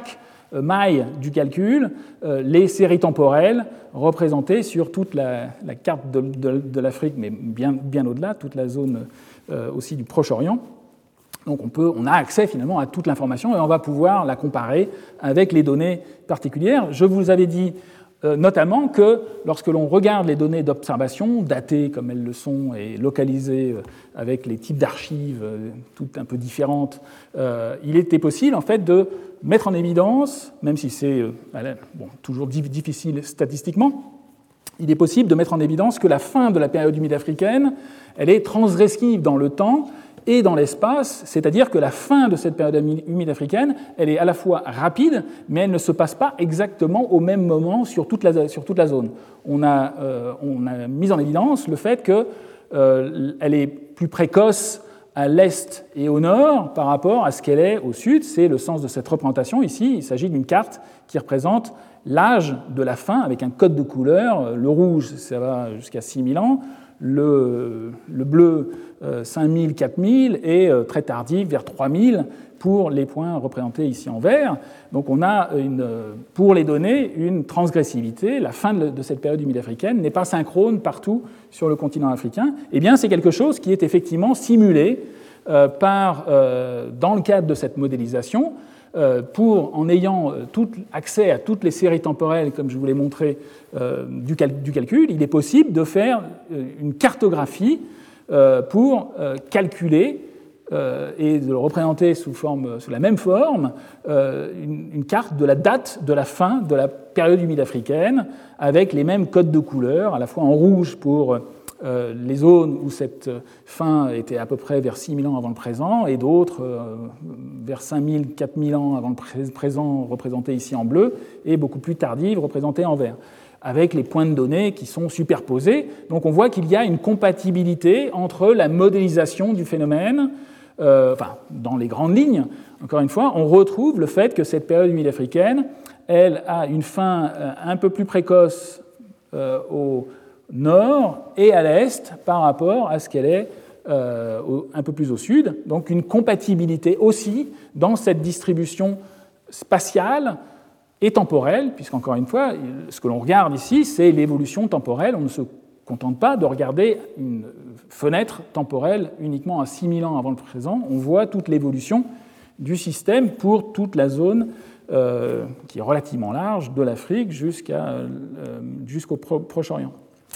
Speaker 2: maille du calcul les séries temporelles représentées sur toute la carte de l'Afrique, mais bien au-delà, toute la zone aussi du Proche-Orient. Donc on a accès finalement à toute l'information et on va pouvoir la comparer avec les données particulières. Je vous avais dit notamment que lorsque l'on regarde les données d'observation, datées comme elles le sont et localisées avec les types d'archives toutes un peu différentes, il était possible en fait de mettre en évidence, même si c'est toujours difficile statistiquement, il est possible de mettre en évidence que la fin de la période humide africaine, elle est transgressive dans le temps et dans l'espace, c'est-à-dire que la fin de cette période humide africaine, elle est à la fois rapide, mais elle ne se passe pas exactement au même moment sur toute la zone. On a mis en évidence le fait qu'elle est plus précoce à l'est et au nord par rapport à ce qu'elle est au sud. C'est le sens de cette représentation ici. Il s'agit d'une carte qui représente l'âge de la fin avec un code de couleur. Le rouge, ça va jusqu'à 6000 ans. Le bleu, 5000, 4000 et très tardif, vers 3000 pour les points représentés ici en vert. Donc on a, pour les données, une transgressivité. La fin de cette période humide africaine n'est pas synchrone partout sur le continent africain. Eh bien, c'est quelque chose qui est effectivement simulé dans le cadre de cette modélisation, en ayant accès à toutes les séries temporelles, comme je vous l'ai montré, du calcul, il est possible de faire une cartographie pour calculer et de le représenter sous la même forme, une carte de la date de la fin de la période humide africaine, avec les mêmes codes de couleurs, à la fois en rouge pour les zones où cette fin était à peu près vers 6000 ans avant le présent, et d'autres vers 5000, 4000 ans avant le présent, représentées ici en bleu, et beaucoup plus tardives, représentées en vert, avec les points de données qui sont superposés. Donc on voit qu'il y a une compatibilité entre la modélisation du phénomène, dans les grandes lignes, encore une fois, on retrouve le fait que cette période humide africaine, elle a une fin un peu plus précoce au nord et à l'est par rapport à ce qu'elle est un peu plus au sud. Donc une compatibilité aussi dans cette distribution spatiale et temporelle, puisqu'encore une fois, ce que l'on regarde ici, c'est l'évolution temporelle. On ne se contente pas de regarder une fenêtre temporelle uniquement à 6000 ans avant le présent. On voit toute l'évolution du système pour toute la zone qui est relativement large, de l'Afrique jusqu'au Proche-Orient.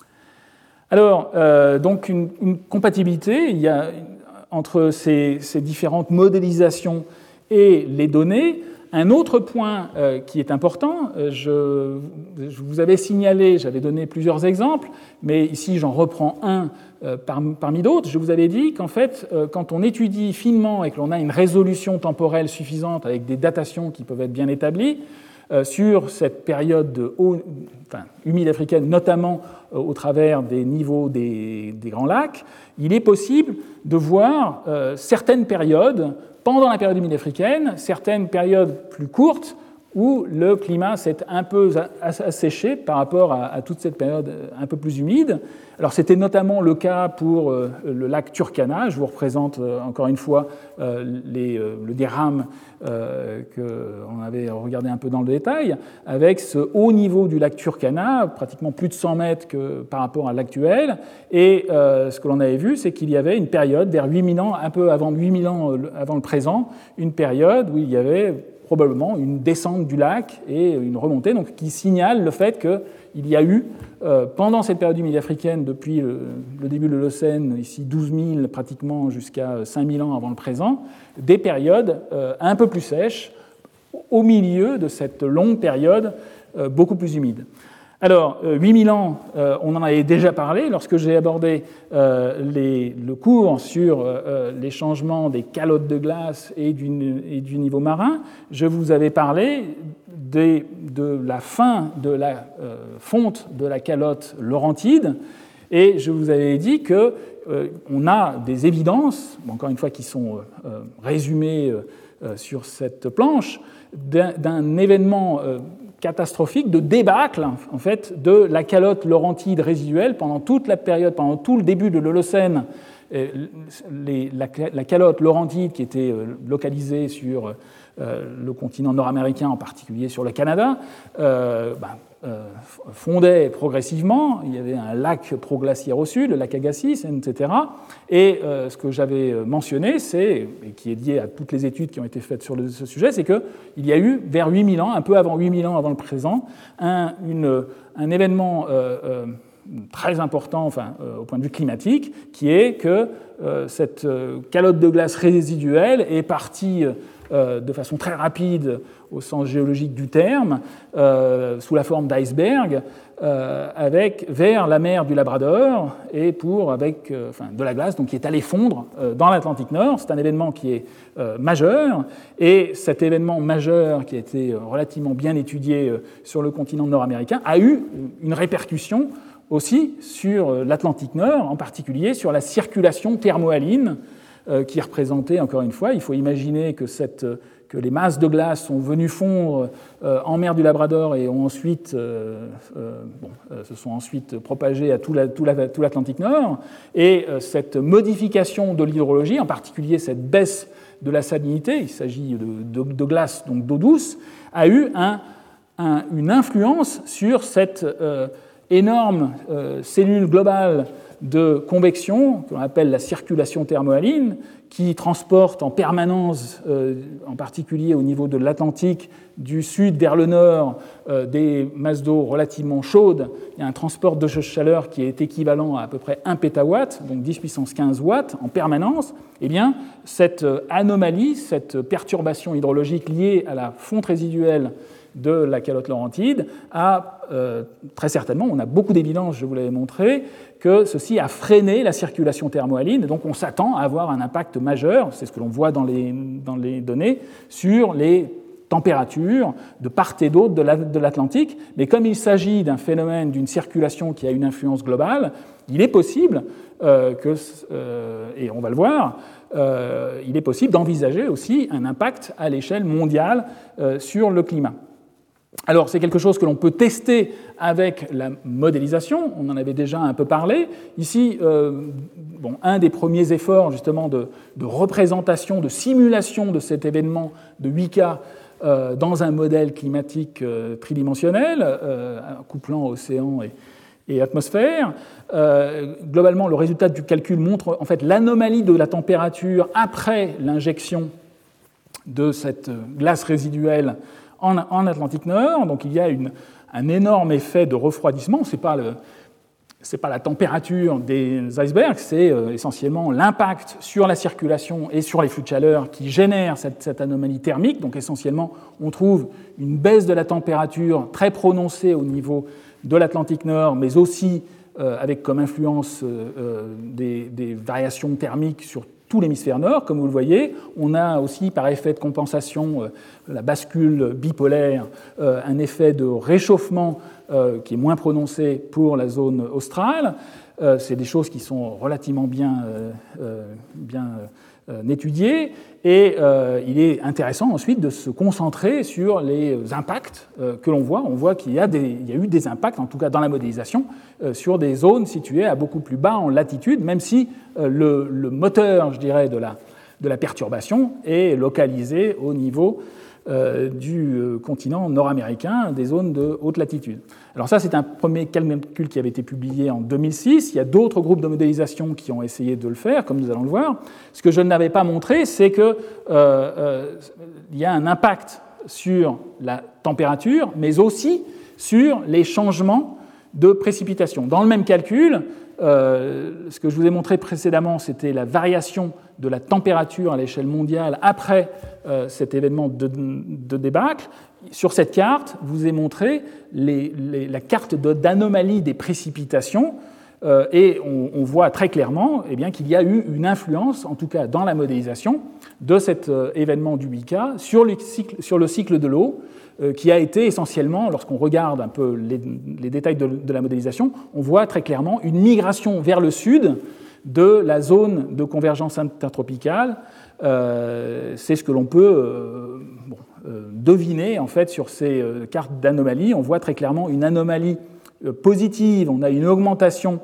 Speaker 2: Alors, donc une compatibilité il y a entre ces différentes modélisations et les données. Un autre point qui est important, je vous avais signalé, j'avais donné plusieurs exemples, mais ici j'en reprends un parmi d'autres. Je vous avais dit qu'en fait, quand on étudie finement et que l'on a une résolution temporelle suffisante avec des datations qui peuvent être bien établies, sur cette période humide africaine, notamment au travers des niveaux des Grands Lacs, il est possible de voir certaines périodes pendant la période humide africaine, certaines périodes plus courtes où le climat s'est un peu asséché par rapport à toute cette période un peu plus humide. Alors c'était notamment le cas pour le lac Turkana. Je vous représente encore une fois le diagramme qu'on avait regardé un peu dans le détail, avec ce haut niveau du lac Turkana, pratiquement plus de 100 mètres par rapport à l'actuel. Et ce que l'on avait vu, c'est qu'il y avait une période vers 8000 ans, un peu avant 8000 ans avant le présent, une période où il y avait probablement une descente du lac et une remontée, donc qui signale le fait qu'il y a eu, pendant cette période humide africaine, depuis le début de l'Holocène, ici 12 000 pratiquement jusqu'à 5000 ans avant le présent, des périodes un peu plus sèches au milieu de cette longue période beaucoup plus humide. Alors, 8000 ans, on en avait déjà parlé lorsque j'ai abordé le cours sur les changements des calottes de glace et du niveau marin. Je vous avais parlé de la fin de la fonte de la calotte laurentide, et je vous avais dit que on a des évidences, encore une fois qui sont résumées sur cette planche, d'un événement catastrophique, de débâcle en fait, de la calotte laurentide résiduelle pendant toute la période, pendant tout le début de l'Holocène. La calotte laurentide qui était localisée sur le continent nord-américain, en particulier sur le Canada, fondait progressivement. Il y avait un lac proglaciaire au sud, le lac Agassiz, etc. Et ce que j'avais mentionné, et qui est lié à toutes les études qui ont été faites sur ce sujet, c'est qu'il y a eu, vers 8000 ans, un peu avant 8000 ans avant le présent, un événement très important au point de vue climatique, qui est que cette calotte de glace résiduelle est partie de façon très rapide au sens géologique du terme, sous la forme d'iceberg, vers la mer du Labrador et de la glace donc, qui est allée fondre dans l'Atlantique Nord. C'est un événement qui est majeur, et cet événement majeur qui a été relativement bien étudié sur le continent nord-américain a eu une répercussion aussi sur l'Atlantique Nord, en particulier sur la circulation thermohaline qui est représentée, encore une fois. Il faut imaginer que les masses de glace sont venues fondre en mer du Labrador et se sont ensuite propagées à tout l'Atlantique Nord. Et cette modification de l'hydrologie, en particulier cette baisse de la salinité, il s'agit de glace, donc d'eau douce, a eu une influence sur cette énorme cellule globale de convection, qu'on appelle la circulation thermohaline, qui transporte en permanence, en particulier au niveau de l'Atlantique, du sud vers le nord, des masses d'eau relativement chaudes. Il y a un transport de chaleur qui est équivalent à peu près 1 pétawatt, donc 10 puissance 15 watts en permanence. Eh bien, cette anomalie, cette perturbation hydrologique liée à la fonte résiduelle de la calotte laurentide a très certainement, on a beaucoup d'évidences, je vous l'avais montré, que ceci a freiné la circulation thermohaline, et donc on s'attend à avoir un impact majeur, c'est ce que l'on voit dans les données, sur les températures de part et d'autre de l'Atlantique. Mais comme il s'agit d'un phénomène, d'une circulation qui a une influence globale, il est possible et on va le voir, il est possible d'envisager aussi un impact à l'échelle mondiale sur le climat. Alors, c'est quelque chose que l'on peut tester avec la modélisation, on en avait déjà un peu parlé. Ici, un des premiers efforts justement de représentation, de simulation de cet événement de 8K dans un modèle climatique tridimensionnel, couplant océan et atmosphère. Globalement, le résultat du calcul montre en fait l'anomalie de la température après l'injection de cette glace résiduelle en Atlantique Nord. Donc il y a un énorme effet de refroidissement. C'est pas la température des icebergs, c'est essentiellement l'impact sur la circulation et sur les flux de chaleur qui génère cette anomalie thermique. Donc essentiellement, on trouve une baisse de la température très prononcée au niveau de l'Atlantique Nord, mais aussi avec comme influence des variations thermiques sur tout l'hémisphère nord, comme vous le voyez. On a aussi, par effet de compensation, la bascule bipolaire, un effet de réchauffement qui est moins prononcé pour la zone australe. C'est des choses qui sont relativement bien étudiées. Et il est intéressant ensuite de se concentrer sur les impacts que l'on voit. On voit qu'il y a eu des impacts, en tout cas dans la modélisation, sur des zones situées à beaucoup plus bas en latitude, même si le moteur, je dirais, de la perturbation est localisé au niveau du continent nord-américain, des zones de haute latitude. Alors ça, c'est un premier calcul qui avait été publié en 2006. Il y a d'autres groupes de modélisation qui ont essayé de le faire, comme nous allons le voir. Ce que je n'avais pas montré, c'est qu'il y a un impact sur la température, mais aussi sur les changements de précipitation. Dans le même calcul, ce que je vous ai montré précédemment, c'était la variation de la température à l'échelle mondiale après cet événement de débâcle. Sur cette carte, je vous ai montré la carte d'anomalie des précipitations et on voit très clairement qu'il y a eu une influence, en tout cas dans la modélisation, de cet événement du 8K sur le cycle de l'eau, qui a été essentiellement, lorsqu'on regarde un peu les détails de la modélisation, on voit très clairement une migration vers le sud de la zone de convergence intertropicale. C'est ce que l'on peut deviner en fait sur ces cartes d'anomalies. On voit très clairement une anomalie positive, on a une augmentation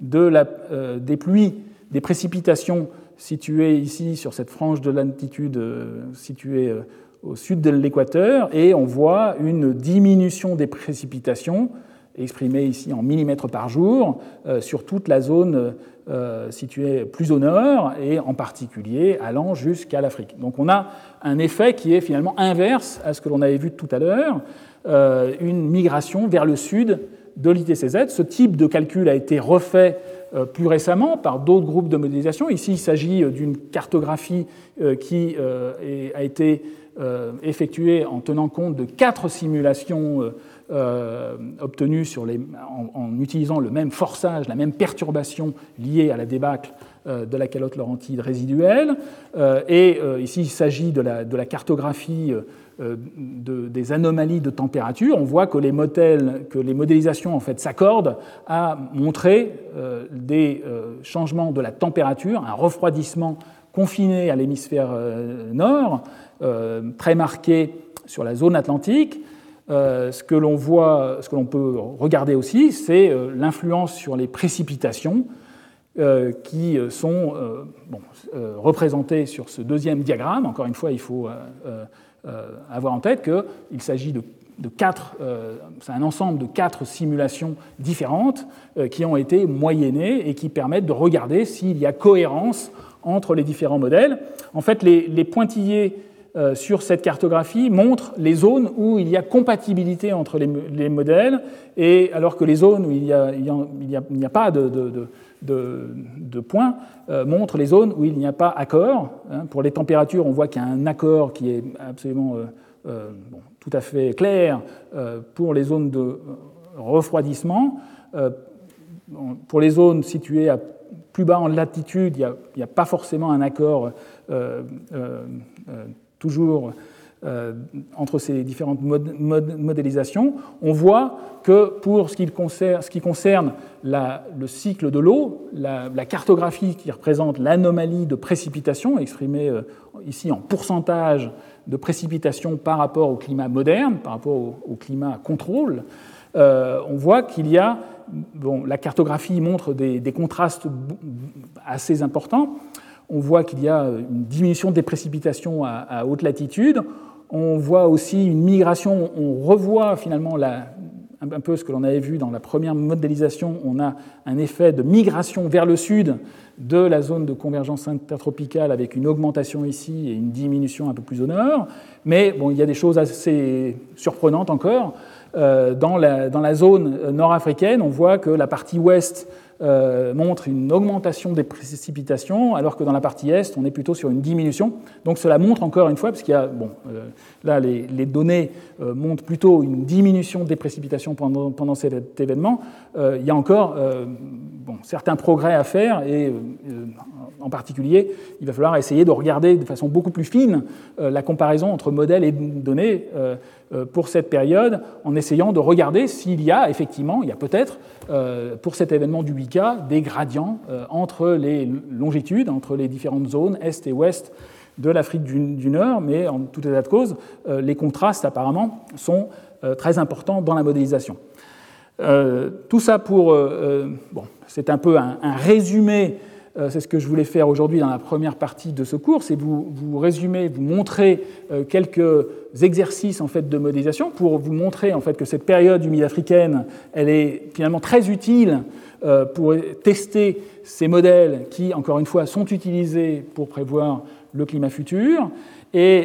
Speaker 2: des pluies, des précipitations situées ici sur cette frange de latitude située au sud de l'équateur, et on voit une diminution des précipitations exprimée ici en millimètres par jour sur toute la zone située plus au nord et en particulier allant jusqu'à l'Afrique. Donc on a un effet qui est finalement inverse à ce que l'on avait vu tout à l'heure, une migration vers le sud de l'ITCZ. Ce type de calcul a été refait plus récemment par d'autres groupes de modélisation. Ici, il s'agit d'une cartographie qui a été effectuée en tenant compte de 4 simulations obtenues en utilisant le même forçage, la même perturbation liée à la débâcle de la calotte laurentide résiduelle. Ici, il s'agit de la cartographie des anomalies de température. On voit que les modélisations en fait, s'accordent à montrer des changements de la température, un refroidissement confiné à l'hémisphère nord, très marqué sur la zone atlantique. Ce que l'on peut regarder aussi, c'est l'influence sur les précipitations qui sont représentées sur ce deuxième diagramme. Encore une fois, il faut avoir en tête qu'il s'agit c'est un ensemble de 4 simulations différentes qui ont été moyennées et qui permettent de regarder s'il y a cohérence entre les différents modèles. En fait, les pointillés sur cette cartographie montrent les zones où il y a compatibilité entre les modèles, et alors que les zones où il n'y a pas de points montrent les zones où il n'y a pas accord. Pour les températures, on voit qu'il y a un accord qui est absolument tout à fait clair pour les zones de refroidissement. Pour les zones situées plus bas en latitude, il n'y a pas forcément un accord toujours entre ces différentes modélisations. On voit que pour ce qui concerne le cycle de l'eau, la cartographie qui représente l'anomalie de précipitation, exprimée ici en pourcentage de précipitation par rapport au climat moderne, par rapport au climat contrôle, on voit qu'il y a, la cartographie montre des contrastes assez importants. On voit qu'il y a une diminution des précipitations à haute latitude. On voit aussi une migration, on revoit finalement un peu ce que l'on avait vu dans la première modélisation. On a un effet de migration vers le sud de la zone de convergence intertropicale avec une augmentation ici et une diminution un peu plus au nord. Mais il y a des choses assez surprenantes encore. Dans la zone nord-africaine, on voit que la partie ouest montre une augmentation des précipitations, alors que dans la partie est, on est plutôt sur une diminution. Donc cela montre encore une fois, parce qu'il y a, là les données montrent plutôt une diminution des précipitations pendant cet événement. Il y a encore certains progrès à faire, et en particulier, il va falloir essayer de regarder de façon beaucoup plus fine la comparaison entre modèles et données pour cette période, en essayant de regarder s'il y a effectivement, il y a peut-être, pour cet événement du Wika, des gradients entre les longitudes, entre les différentes zones est et ouest de l'Afrique du Nord, mais en tout état de cause, les contrastes apparemment sont très importants dans la modélisation. Tout ça c'est un peu un résumé. C'est ce que je voulais faire aujourd'hui dans la première partie de ce cours, c'est vous résumer, vous montrer quelques exercices en fait de modélisation pour vous montrer en fait que cette période humide africaine, elle est finalement très utile pour tester ces modèles qui, encore une fois, sont utilisés pour prévoir le climat futur. Et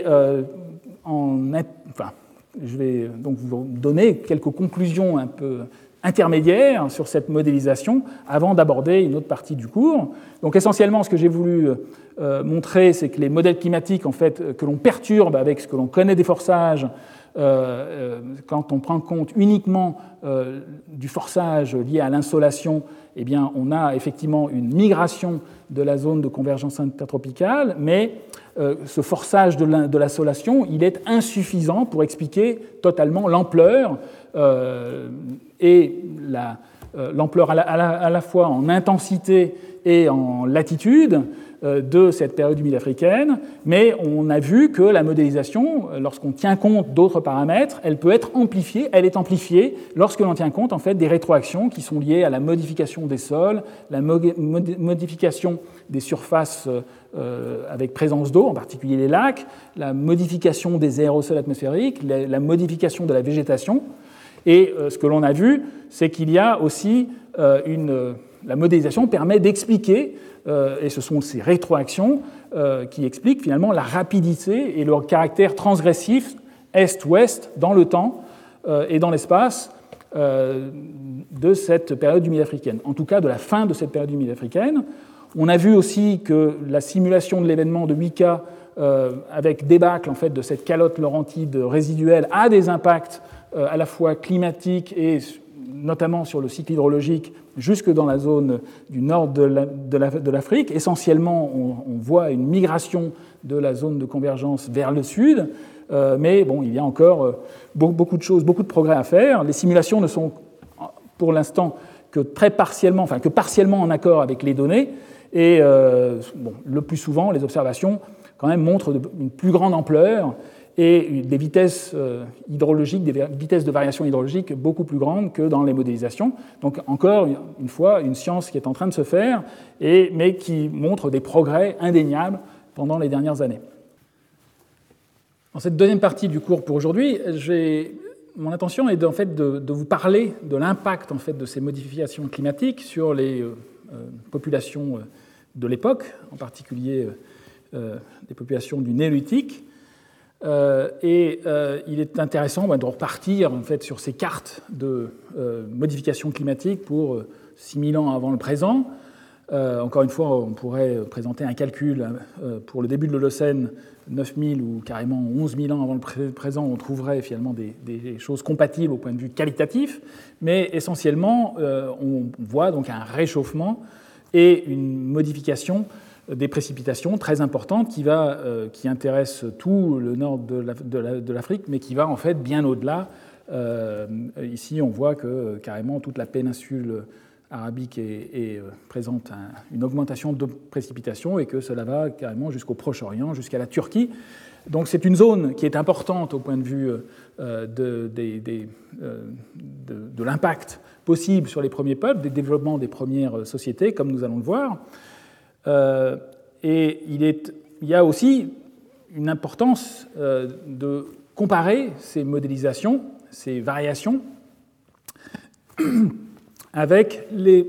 Speaker 2: je vais donc vous donner quelques conclusions un peu intermédiaire sur cette modélisation avant d'aborder une autre partie du cours. Donc essentiellement, ce que j'ai voulu montrer, c'est que les modèles climatiques en fait, que l'on perturbe avec ce que l'on connaît des forçages, quand on prend compte uniquement du forçage lié à l'insolation, eh bien, on a effectivement une migration de la zone de convergence intertropicale, mais ce forçage de l'insolation, il est insuffisant pour expliquer totalement l'ampleur et l'ampleur à la fois en intensité et en latitude de cette période humide africaine, mais on a vu que la modélisation, lorsqu'on tient compte d'autres paramètres, elle peut être amplifiée, elle est amplifiée lorsque l'on tient compte en fait des rétroactions qui sont liées à la modification des sols, la modification des surfaces avec présence d'eau, en particulier les lacs, la modification des aérosols atmosphériques, la modification de la végétation. Et ce que l'on a vu, c'est qu'il y a aussi la modélisation permet d'expliquer, et ce sont ces rétroactions qui expliquent finalement la rapidité et le caractère transgressif est-ouest dans le temps et dans l'espace de cette période humide africaine, en tout cas de la fin de cette période humide africaine. On a vu aussi que la simulation de l'événement de Wicca avec débâcle en fait, de cette calotte laurentide résiduelle a des impacts à la fois climatiques et notamment sur le cycle hydrologique jusque dans la zone du nord de l'Afrique. Essentiellement, on voit une migration de la zone de convergence vers le sud, mais bon, il y a encore beaucoup de choses, beaucoup de progrès à faire. Les simulations ne sont pour l'instant que très partiellement, enfin que partiellement en accord avec les données, et bon, le plus souvent, les observations quand même montrent une plus grande ampleur et des vitesses hydrologiques, des vitesses de variation hydrologique beaucoup plus grandes que dans les modélisations. Donc encore une fois, une science qui est en train de se faire, mais qui montre des progrès indéniables pendant les dernières années. Dans cette deuxième partie du cours pour aujourd'hui, mon intention est en fait de vous parler de l'impact en fait, de ces modifications climatiques sur les populations de l'époque, en particulier des populations du Néolithique. Il est intéressant de repartir en fait, sur ces cartes de modification climatique pour 6000 ans avant le présent. Encore une fois, on pourrait présenter un calcul pour le début de l'Holocène, 9000 ou carrément 11 000 ans avant le présent, on trouverait finalement des choses compatibles au point de vue qualitatif, mais essentiellement, on voit donc un réchauffement et une modification des précipitations très importantes qui intéresse tout le nord de l'Afrique, mais qui va en fait bien au-delà. Ici, on voit que carrément toute la péninsule arabique présente une augmentation de précipitations et que cela va carrément jusqu'au Proche-Orient, jusqu'à la Turquie. Donc c'est une zone qui est importante au point de vue de l'impact possible sur les premiers peuples, des développements des premières sociétés, comme nous allons le voir. Et il y a aussi une importance de comparer ces modélisations, ces variations, avec les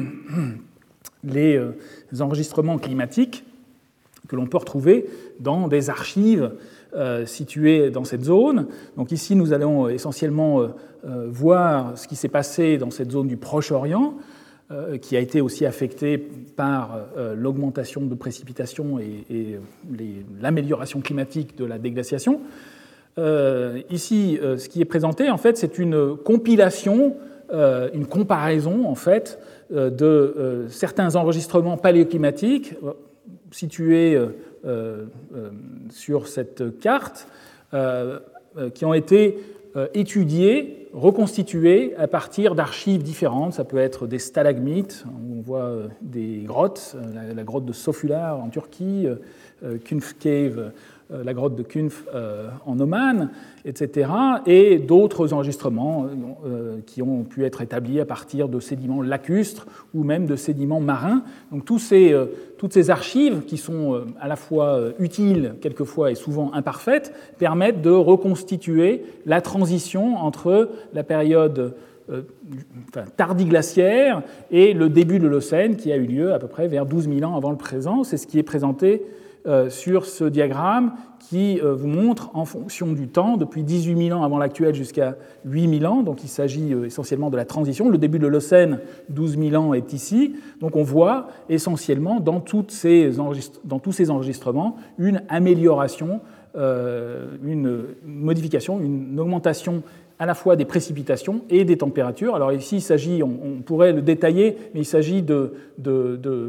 Speaker 2: enregistrements climatiques que l'on peut retrouver dans des archives situées dans cette zone. Donc ici, nous allons essentiellement voir ce qui s'est passé dans cette zone du Proche-Orient, qui a été aussi affectée par l'augmentation de précipitations et l'amélioration climatique de la déglaciation. Ici, ce qui est présenté, en fait, c'est une compilation, une comparaison, en fait, de certains enregistrements paléoclimatiques situés sur cette carte, qui ont été étudiés, reconstitués à partir d'archives différentes. Ça peut être des stalagmites, on voit des grottes, la grotte de Sofular en Turquie, Kunf Cave, la grotte de Kunf en Oman, etc., et d'autres enregistrements qui ont pu être établis à partir de sédiments lacustres ou même de sédiments marins. Donc toutes ces archives, qui sont à la fois utiles quelquefois et souvent imparfaites, permettent de reconstituer la transition entre la période tardiglaciaire et le début de l'Holocène, qui a eu lieu à peu près vers 12 000 ans avant le présent. C'est ce qui est présenté sur ce diagramme qui vous montre en fonction du temps, depuis 18 000 ans avant l'actuel jusqu'à 8 000 ans, donc il s'agit essentiellement de la transition. Le début de l'Holocène, 12 000 ans, est ici. Donc on voit essentiellement dans tous ces enregistrements une amélioration, une modification, une augmentation à la fois des précipitations et des températures. Alors ici, il s'agit, on pourrait le détailler, mais il s'agit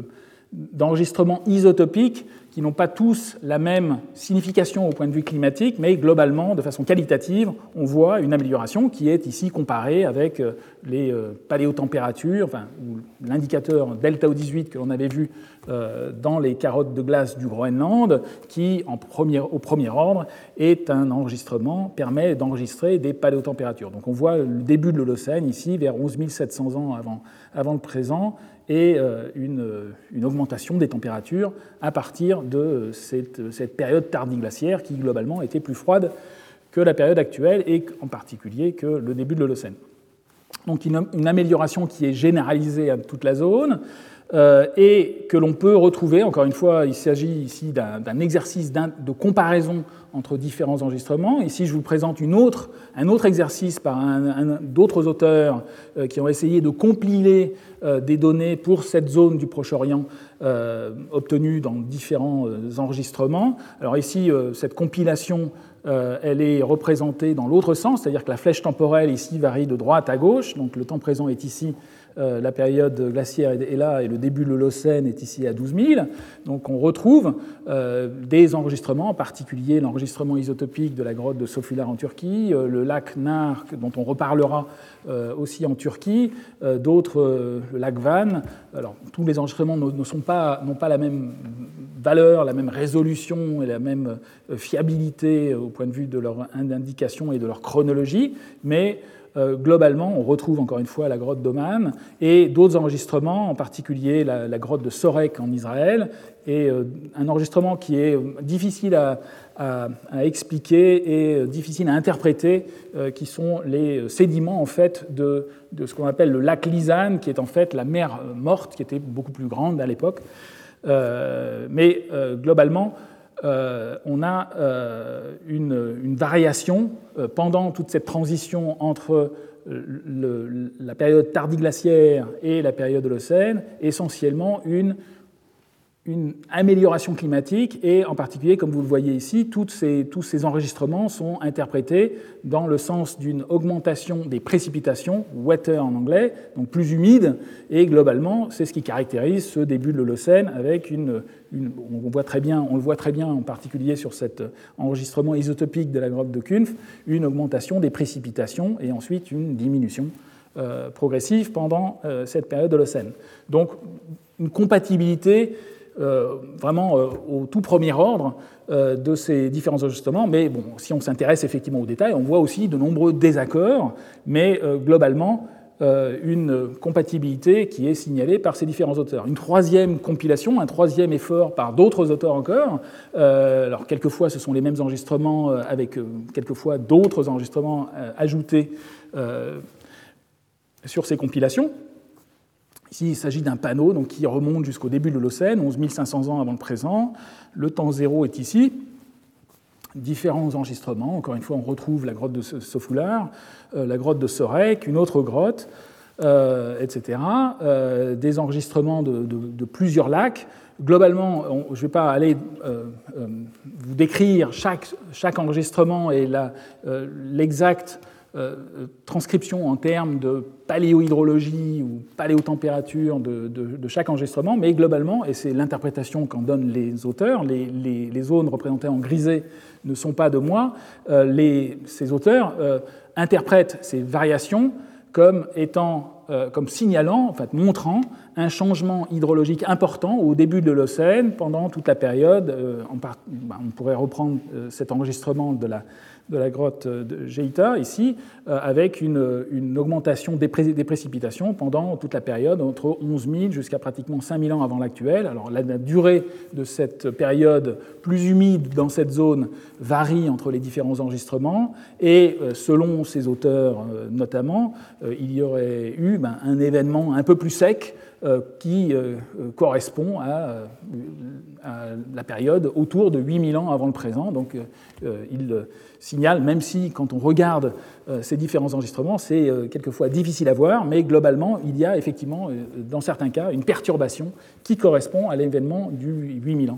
Speaker 2: d'enregistrements isotopiques qui n'ont pas tous la même signification au point de vue climatique, mais globalement, de façon qualitative, on voit une amélioration qui est ici comparée avec les paléotempératures, ou l'indicateur delta O18 que l'on avait vu dans les carottes de glace du Groenland, qui, au premier ordre, est un enregistrement, permet d'enregistrer des paléotempératures. Donc on voit le début de l'Holocène ici, vers 11 700 ans avant le présent, et une augmentation des températures à partir de cette période tardiglaciaire qui, globalement, était plus froide que la période actuelle et en particulier que le début de l'Holocène. Donc une amélioration qui est généralisée à toute la zone et que l'on peut retrouver, encore une fois, il s'agit ici d'un exercice de comparaison entre différents enregistrements. Ici, je vous présente un autre exercice par d'autres auteurs qui ont essayé de compiler des données pour cette zone du Proche-Orient obtenues dans différents enregistrements. Alors ici, cette compilation, elle est représentée dans l'autre sens, c'est-à-dire que la flèche temporelle ici varie de droite à gauche, donc le temps présent est ici, la période glaciaire est là, et le début de l'Holocène est ici à 12 000. Donc on retrouve des enregistrements, en particulier l'enregistrement isotopique de la grotte de Sofular en Turquie, le lac Nar, dont on reparlera aussi en Turquie, d'autres, le lac Van. Alors, tous les enregistrements n'ont pas la même valeur, la même résolution et la même fiabilité au point de vue de leur indication et de leur chronologie, mais globalement, on retrouve encore une fois la grotte d'Oman et d'autres enregistrements, en particulier la grotte de Sorek en Israël, et un enregistrement qui est difficile à expliquer et difficile à interpréter, qui sont les sédiments en fait de ce qu'on appelle le lac Lisan, qui est en fait la mer morte, qui était beaucoup plus grande à l'époque. Mais globalement, on a une variation pendant toute cette transition entre la période tardiglaciaire et la période Holocène, essentiellement une amélioration climatique, et en particulier, comme vous le voyez ici, tous ces enregistrements sont interprétés dans le sens d'une augmentation des précipitations, wetter en anglais, donc plus humide, et globalement, c'est ce qui caractérise ce début de l'Holocène, avec on le voit très bien en particulier sur cet enregistrement isotopique de la grotte de Kunf, une augmentation des précipitations et ensuite une diminution progressive pendant cette période Holocène. Donc, une compatibilité vraiment au tout premier ordre de ces différents ajustements, mais bon, si on s'intéresse effectivement aux détails, on voit aussi de nombreux désaccords, mais globalement, une compatibilité qui est signalée par ces différents auteurs. Une troisième compilation, un troisième effort par d'autres auteurs encore. Alors, quelquefois, ce sont les mêmes enregistrements avec quelquefois d'autres enregistrements ajoutés sur ces compilations. Ici, il s'agit d'un panneau donc, qui remonte jusqu'au début de l'Holocène, 11 500 ans avant le présent. Le temps zéro est ici. Différents enregistrements. Encore une fois, on retrouve la grotte de Sofular, la grotte de Sorek, une autre grotte, etc. Des enregistrements de plusieurs lacs. Globalement, je ne vais pas aller vous décrire chaque enregistrement et l'exacte transcription en termes de paléohydrologie ou paléotempérature de chaque enregistrement, mais globalement, et c'est l'interprétation qu'en donnent les auteurs, les zones représentées en grisé ne sont pas de moi, ces auteurs interprètent ces variations comme signalant, en fait, montrant un changement hydrologique important au début de l'Holocène, pendant toute la période. On pourrait reprendre cet enregistrement de la grotte de Geita, ici, avec une augmentation des précipitations pendant toute la période, entre 11 000 jusqu'à pratiquement 5 000 ans avant l'actuel. Alors la durée de cette période plus humide dans cette zone varie entre les différents enregistrements, et selon ces auteurs notamment, il y aurait eu un événement un peu plus sec qui correspond à la période autour de 8000 ans avant le présent. Donc il signale, même si quand on regarde ces différents enregistrements, c'est quelquefois difficile à voir, mais globalement, il y a effectivement, dans certains cas, une perturbation qui correspond à l'événement du 8000 ans,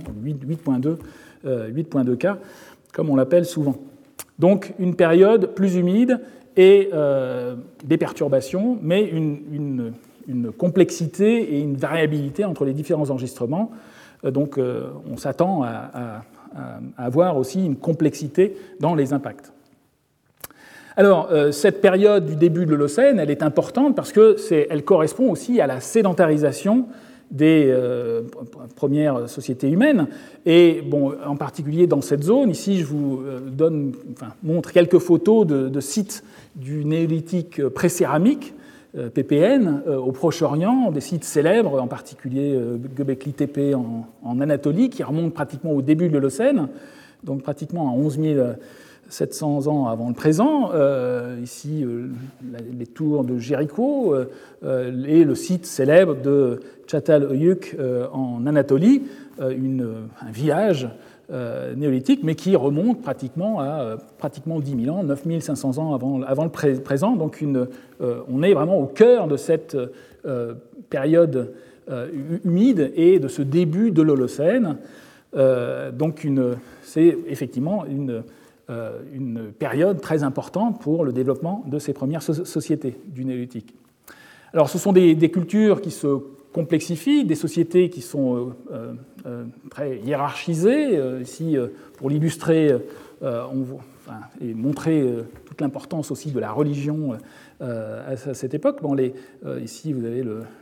Speaker 2: 8.2 K, comme on l'appelle souvent. Donc une période plus humide et des perturbations, mais une complexité et une variabilité entre les différents enregistrements. Donc on s'attend à avoir aussi une complexité dans les impacts. Alors, cette période du début de l'Holocène, elle est importante parce qu'elle correspond aussi à la sédentarisation des premières sociétés humaines. Et bon, en particulier dans cette zone, ici je vous montre quelques photos de sites du néolithique pré-céramique, PPN, au Proche-Orient, des sites célèbres, en particulier Göbekli Tepe en Anatolie, qui remontent pratiquement au début de l'Holocène, donc pratiquement à 11 700 ans avant le présent. Ici, les tours de Jéricho et le site célèbre de Çatalhöyük en Anatolie, un village néolithique, mais qui remonte pratiquement à 10 000 ans, 9 500 ans avant le présent. Donc on est vraiment au cœur de cette période humide et de ce début de l'Holocène. Donc c'est effectivement une période très importante pour le développement de ces premières sociétés du néolithique. Alors ce sont des cultures qui se complexifient, des sociétés qui sont très hiérarchisées. Ici, pour l'illustrer et montrer toute l'importance aussi de la religion à cette époque. Bon, ici, vous avez le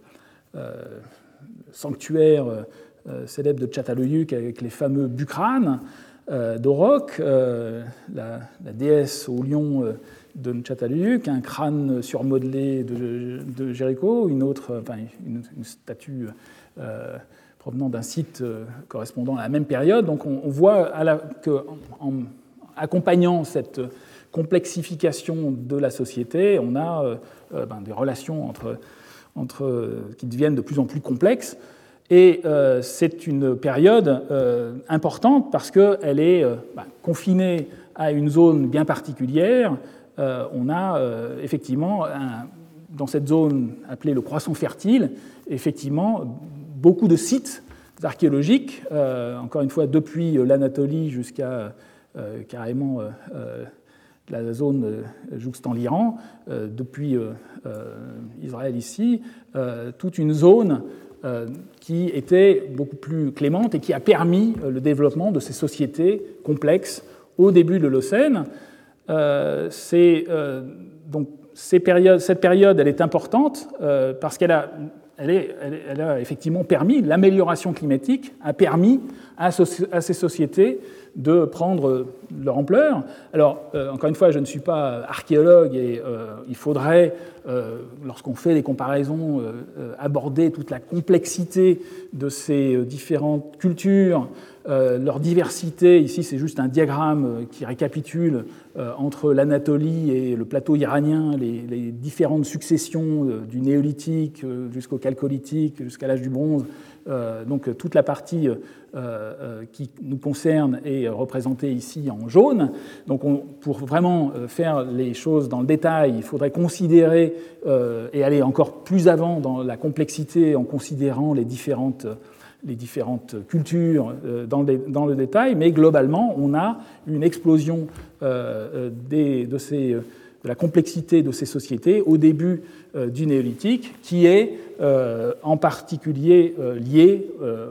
Speaker 2: sanctuaire célèbre de Çatalhöyük avec les fameux bukranes d'Orok, la déesse au lion de Çatalhöyük, un crâne surmodelé de Jéricho, une statue provenant d'un site correspondant à la même période. Donc on voit qu'en accompagnant cette complexification de la société, on a des relations qui deviennent de plus en plus complexes. Et c'est une période importante parce qu'elle est confinée à une zone bien particulière. On a effectivement, dans cette zone appelée le croissant fertile, effectivement beaucoup de sites archéologiques, encore une fois depuis l'Anatolie jusqu'à carrément la zone jouxtant l'Iran, depuis Israël ici, toute une zone qui était beaucoup plus clémente et qui a permis le développement de ces sociétés complexes au début de l'Holocène. Donc, cette période, elle est importante parce qu'elle a effectivement permis, l'amélioration climatique a permis à ces sociétés de prendre leur ampleur. Alors, encore une fois, je ne suis pas archéologue et il faudrait, lorsqu'on fait des comparaisons, aborder toute la complexité de ces différentes cultures, leur diversité. Ici, c'est juste un diagramme qui récapitule entre l'Anatolie et le plateau iranien les différentes successions du néolithique jusqu'au chalcolithique, jusqu'à l'âge du bronze. Donc toute la partie qui nous concerne est représentée ici en jaune. Donc pour vraiment faire les choses dans le détail, il faudrait considérer et aller encore plus avant dans la complexité en considérant les différentes cultures dans le détail, mais globalement, on a une explosion de la complexité de ces sociétés au début du néolithique, qui est en particulier liée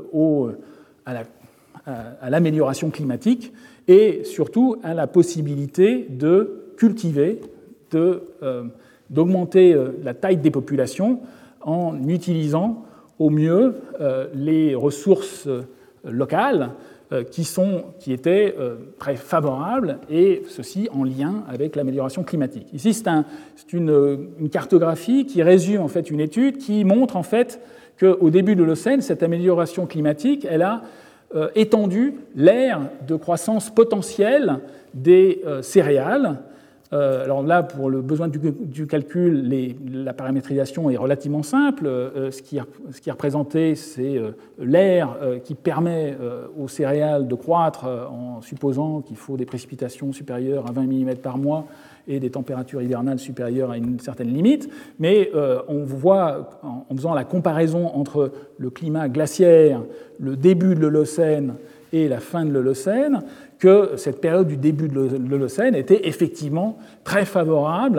Speaker 2: à l'amélioration climatique et surtout à la possibilité de cultiver, d'augmenter la taille des populations en utilisant au mieux les ressources locales qui étaient très favorables, et ceci en lien avec l'amélioration climatique. Ici, c'est une cartographie qui résume en fait une étude qui montre en fait qu'au début de l'Holocène, cette amélioration climatique, elle a étendu l'ère de croissance potentielle des céréales. Alors là, pour le besoin du calcul, la paramétrisation est relativement simple. Ce qui est représenté, c'est l'air qui permet aux céréales de croître en supposant qu'il faut des précipitations supérieures à 20 mm par mois et des températures hivernales supérieures à une certaine limite. Mais on voit, en faisant la comparaison entre le climat glaciaire, le début de l'Holocène et la fin de l'Holocène, que cette période du début de l'Holocène était effectivement très favorable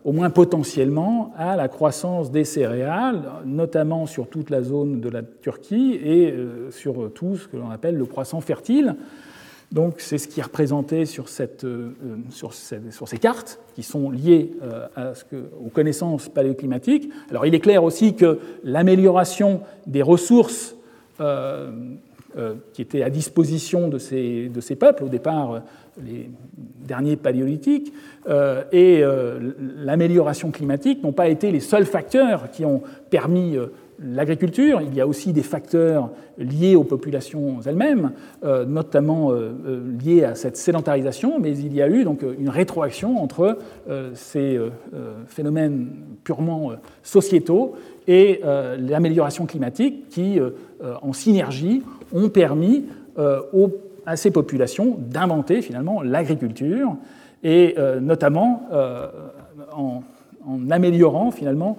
Speaker 2: au moins potentiellement, à la croissance des céréales, notamment sur toute la zone de la Turquie et sur tout ce que l'on appelle le croissant fertile. Donc c'est ce qui est représenté sur ces cartes, qui sont liées aux connaissances paléoclimatiques. Alors il est clair aussi que l'amélioration des ressources qui étaient à disposition de ces peuples, au départ les derniers paléolithiques, et l'amélioration climatique n'ont pas été les seuls facteurs qui ont permis l'agriculture. Il y a aussi des facteurs liés aux populations elles-mêmes, notamment liés à cette sédentarisation, mais il y a eu donc une rétroaction entre ces phénomènes purement sociétaux et l'amélioration climatique qui, en synergie, ont permis à ces populations d'inventer finalement l'agriculture, et notamment en améliorant finalement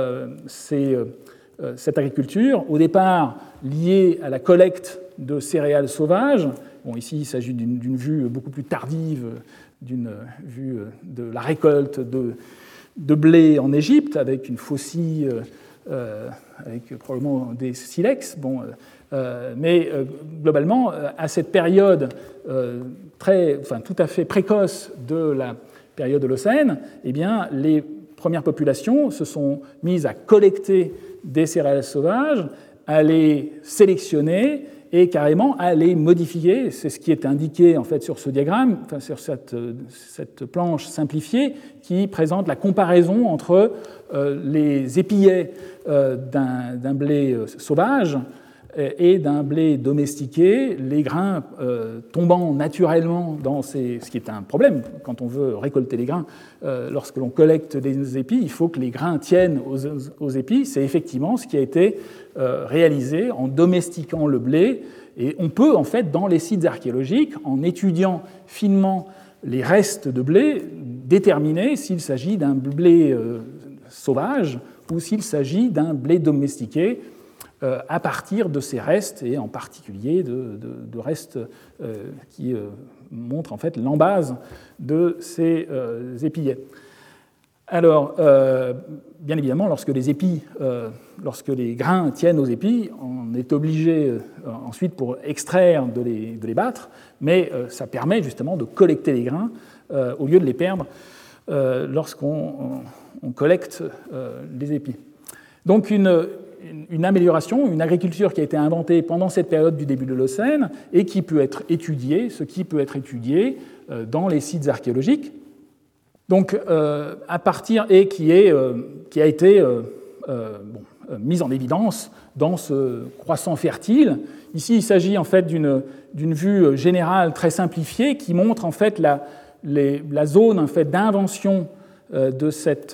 Speaker 2: cette agriculture, au départ liée à la collecte de céréales sauvages. Bon, ici, il s'agit d'une vue beaucoup plus tardive, d'une vue de la récolte de blé en Égypte, avec une faucille, avec probablement des silex. Bon, mais globalement, à cette période tout à fait précoce de la période holocène, eh bien, les premières populations se sont mises à collecter des céréales sauvages, à les sélectionner et carrément à les modifier. C'est ce qui est indiqué en fait sur ce diagramme, enfin, sur cette planche simplifiée qui présente la comparaison entre les épillets d'un blé sauvage et d'un blé domestiqué, les grains tombant naturellement dans ce qui est un problème quand on veut récolter les grains. Lorsque l'on collecte des épis, il faut que les grains tiennent aux épis. C'est effectivement ce qui a été réalisé en domestiquant le blé. Et on peut, en fait, dans les sites archéologiques, en étudiant finement les restes de blé, déterminer s'il s'agit d'un blé sauvage ou s'il s'agit d'un blé domestiqué, à partir de ces restes, et en particulier de restes qui montrent en fait l'embase de ces épillets. Alors, bien évidemment, lorsque les grains tiennent aux épis, on est obligé ensuite pour extraire de les battre, mais ça permet justement de collecter les grains au lieu de les perdre lorsqu'on collecte les épis. Donc une amélioration, une agriculture qui a été inventée pendant cette période du début de l'Holocène et qui peut être étudiée, dans les sites archéologiques. Donc, à partir et qui a été mise en évidence dans ce croissant fertile. Ici, il s'agit en fait d'une vue générale très simplifiée qui montre en fait la zone en fait d'invention de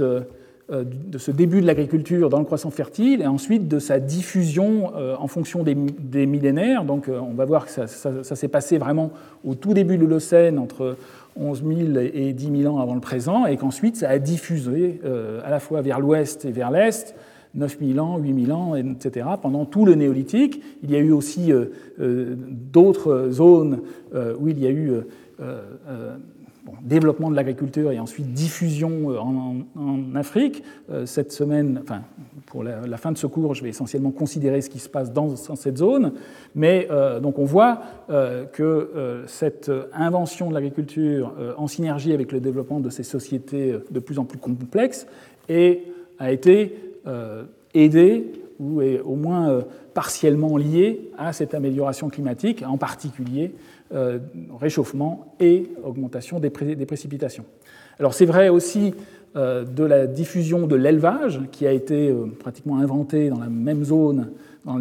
Speaker 2: ce début de l'agriculture dans le croissant fertile et ensuite de sa diffusion en fonction des millénaires. Donc on va voir que ça s'est passé vraiment au tout début de l'Holocène, entre 11 000 et 10 000 ans avant le présent, et qu'ensuite ça a diffusé à la fois vers l'ouest et vers l'est, 9 000 ans, 8 000 ans, etc., pendant tout le néolithique. Il y a eu aussi d'autres zones où il y a eu développement de l'agriculture et ensuite diffusion en Afrique. Cette semaine, enfin, pour la fin de ce cours, je vais essentiellement considérer ce qui se passe dans cette zone. Mais donc on voit que cette invention de l'agriculture en synergie avec le développement de ces sociétés de plus en plus complexes a été aidée ou est au moins partiellement liée à cette amélioration climatique, en particulier réchauffement et augmentation des précipitations. Alors c'est vrai aussi de la diffusion de l'élevage qui a été pratiquement inventé dans les mêmes zones,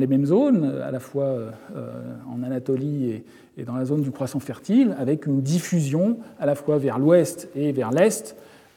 Speaker 2: à la fois en Anatolie et dans la zone du croissant fertile, avec une diffusion à la fois vers l'ouest et vers l'est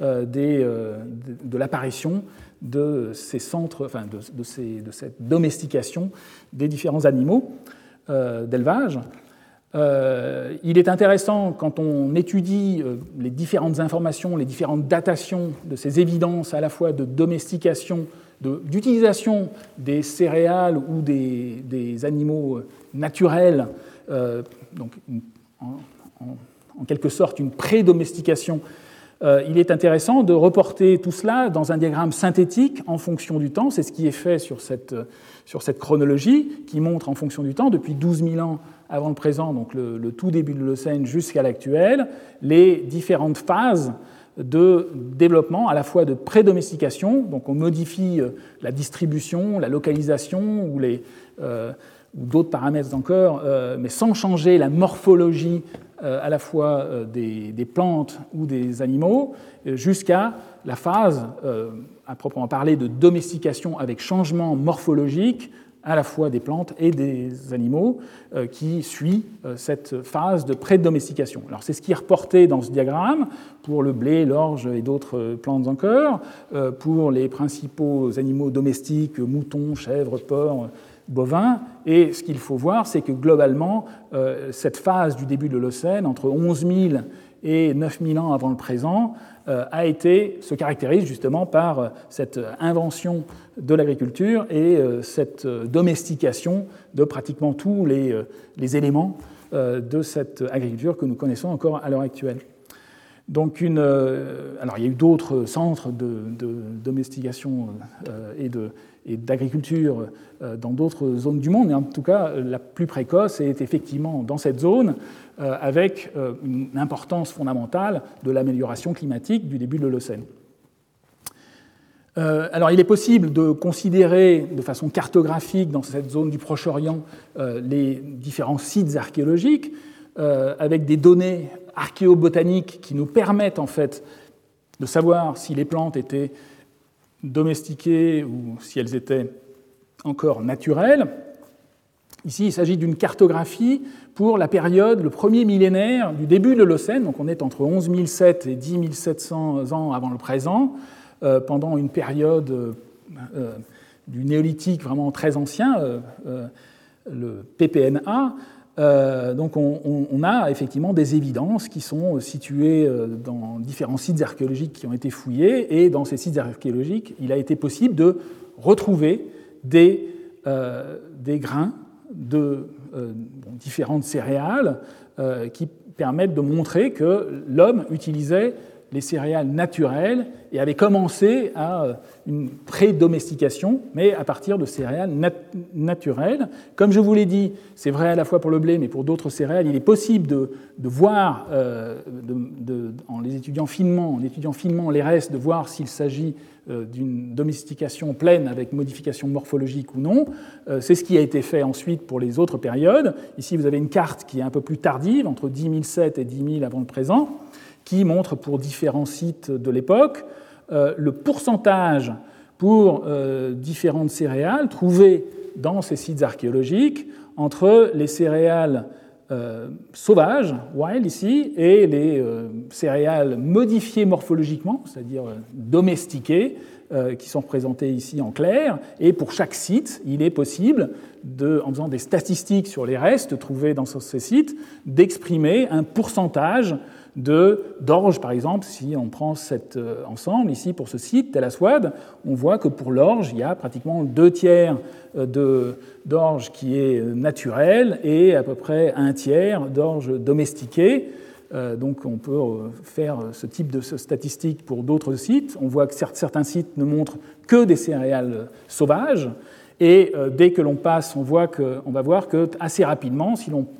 Speaker 2: de l'apparition de ces centres, enfin de cette domestication des différents animaux d'élevage. Il est intéressant, quand on étudie les différentes informations, les différentes datations de ces évidences à la fois de domestication, d'utilisation des céréales ou des animaux naturels, donc en quelque sorte une pré-domestication il est intéressant de reporter tout cela dans un diagramme synthétique en fonction du temps. C'est ce qui est fait sur cette chronologie qui montre en fonction du temps, depuis 12 000 ans avant le présent, donc le tout début de l'Holocène jusqu'à l'actuel, les différentes phases de développement, à la fois de prédomestication, donc on modifie la distribution, la localisation ou d'autres paramètres encore, mais sans changer la morphologie à la fois des plantes ou des animaux, jusqu'à la phase, à proprement parler, de domestication avec changement morphologique, à la fois des plantes et des animaux, qui suit cette phase de prédomestication. Alors c'est ce qui est reporté dans ce diagramme pour le blé, l'orge et d'autres plantes encore, pour les principaux animaux domestiques, moutons, chèvres, porcs, bovins, et ce qu'il faut voir, c'est que globalement, cette phase du début de l'Holocène, entre 11 000 et 9 000 ans avant le présent, se caractérise justement par cette invention de l'agriculture et cette domestication de pratiquement tous les éléments de cette agriculture que nous connaissons encore à l'heure actuelle. Donc alors il y a eu d'autres centres de domestication et d'agriculture dans d'autres zones du monde, mais en tout cas la plus précoce est effectivement dans cette zone, avec une importance fondamentale de l'amélioration climatique du début de l'Holocène. Alors il est possible de considérer de façon cartographique dans cette zone du Proche-Orient les différents sites archéologiques, avec des données archéobotaniques qui nous permettent en fait de savoir si les plantes étaient domestiquées ou si elles étaient encore naturelles. Ici, il s'agit d'une cartographie pour la période, le premier millénaire du début de l'Holocène, donc on est entre 11 700 et 10 700 ans avant le présent, pendant une période du néolithique vraiment très ancien, le PPNA. Donc on a effectivement des évidences qui sont situées dans différents sites archéologiques qui ont été fouillés, et dans ces sites archéologiques, il a été possible de retrouver des grains de différentes céréales qui permettent de montrer que l'homme utilisait les céréales naturelles et avait commencé à une pré-domestication, mais à partir de céréales naturelles. Comme je vous l'ai dit, c'est vrai à la fois pour le blé, mais pour d'autres céréales, il est possible de voir, en étudiant finement les restes, de voir s'il s'agit d'une domestication pleine avec modification morphologique ou non. C'est ce qui a été fait ensuite pour les autres périodes. Ici, vous avez une carte qui est un peu plus tardive, entre 10 700 et 10 000 avant le présent, qui montre pour différents sites de l'époque le pourcentage pour différentes céréales trouvées dans ces sites archéologiques entre les céréales sauvages, wild ici, et les céréales modifiées morphologiquement, c'est-à-dire domestiquées, qui sont représentées ici en clair. Et pour chaque site, il est possible, en faisant des statistiques sur les restes trouvés dans ces sites, d'exprimer un pourcentage d'orge, par exemple. Si on prend cet ensemble, ici, pour ce site, Tel Aswad, on voit que pour l'orge, il y a pratiquement 2/3 d'orge qui est naturelle et à peu près 1/3 d'orge domestiquée. Donc on peut faire ce type de statistiques pour d'autres sites. On voit que certains sites ne montrent que des céréales sauvages, et dès que l'on passe, on va voir que assez rapidement, si l'on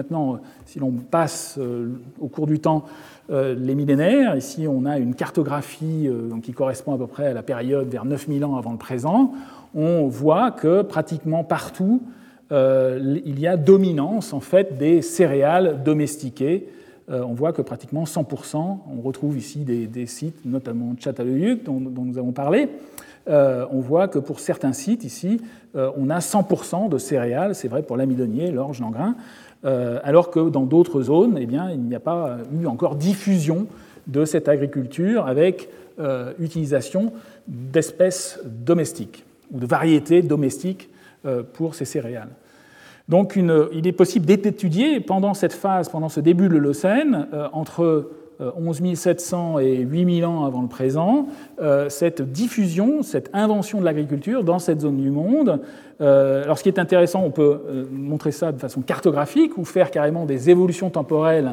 Speaker 2: passe au cours du temps les millénaires, ici on a une cartographie qui correspond à peu près à la période vers 9000 ans avant le présent, on voit que pratiquement partout il y a dominance en fait des céréales domestiquées. On voit que pratiquement 100%, on retrouve ici des sites, notamment Çatalhöyük dont nous avons parlé. On voit que pour certains sites ici, on a 100% de céréales, c'est vrai pour l'amidonnier, l'orge, l'engrain, alors que dans d'autres zones, eh bien, il n'y a pas eu encore diffusion de cette agriculture avec utilisation d'espèces domestiques ou de variétés domestiques pour ces céréales. Donc il est possible d'étudier pendant cette phase, pendant ce début de l'Holocène, entre 11 700 et 8000 ans avant le présent, cette diffusion, cette invention de l'agriculture dans cette zone du monde. Alors ce qui est intéressant, on peut montrer ça de façon cartographique ou faire carrément des évolutions temporelles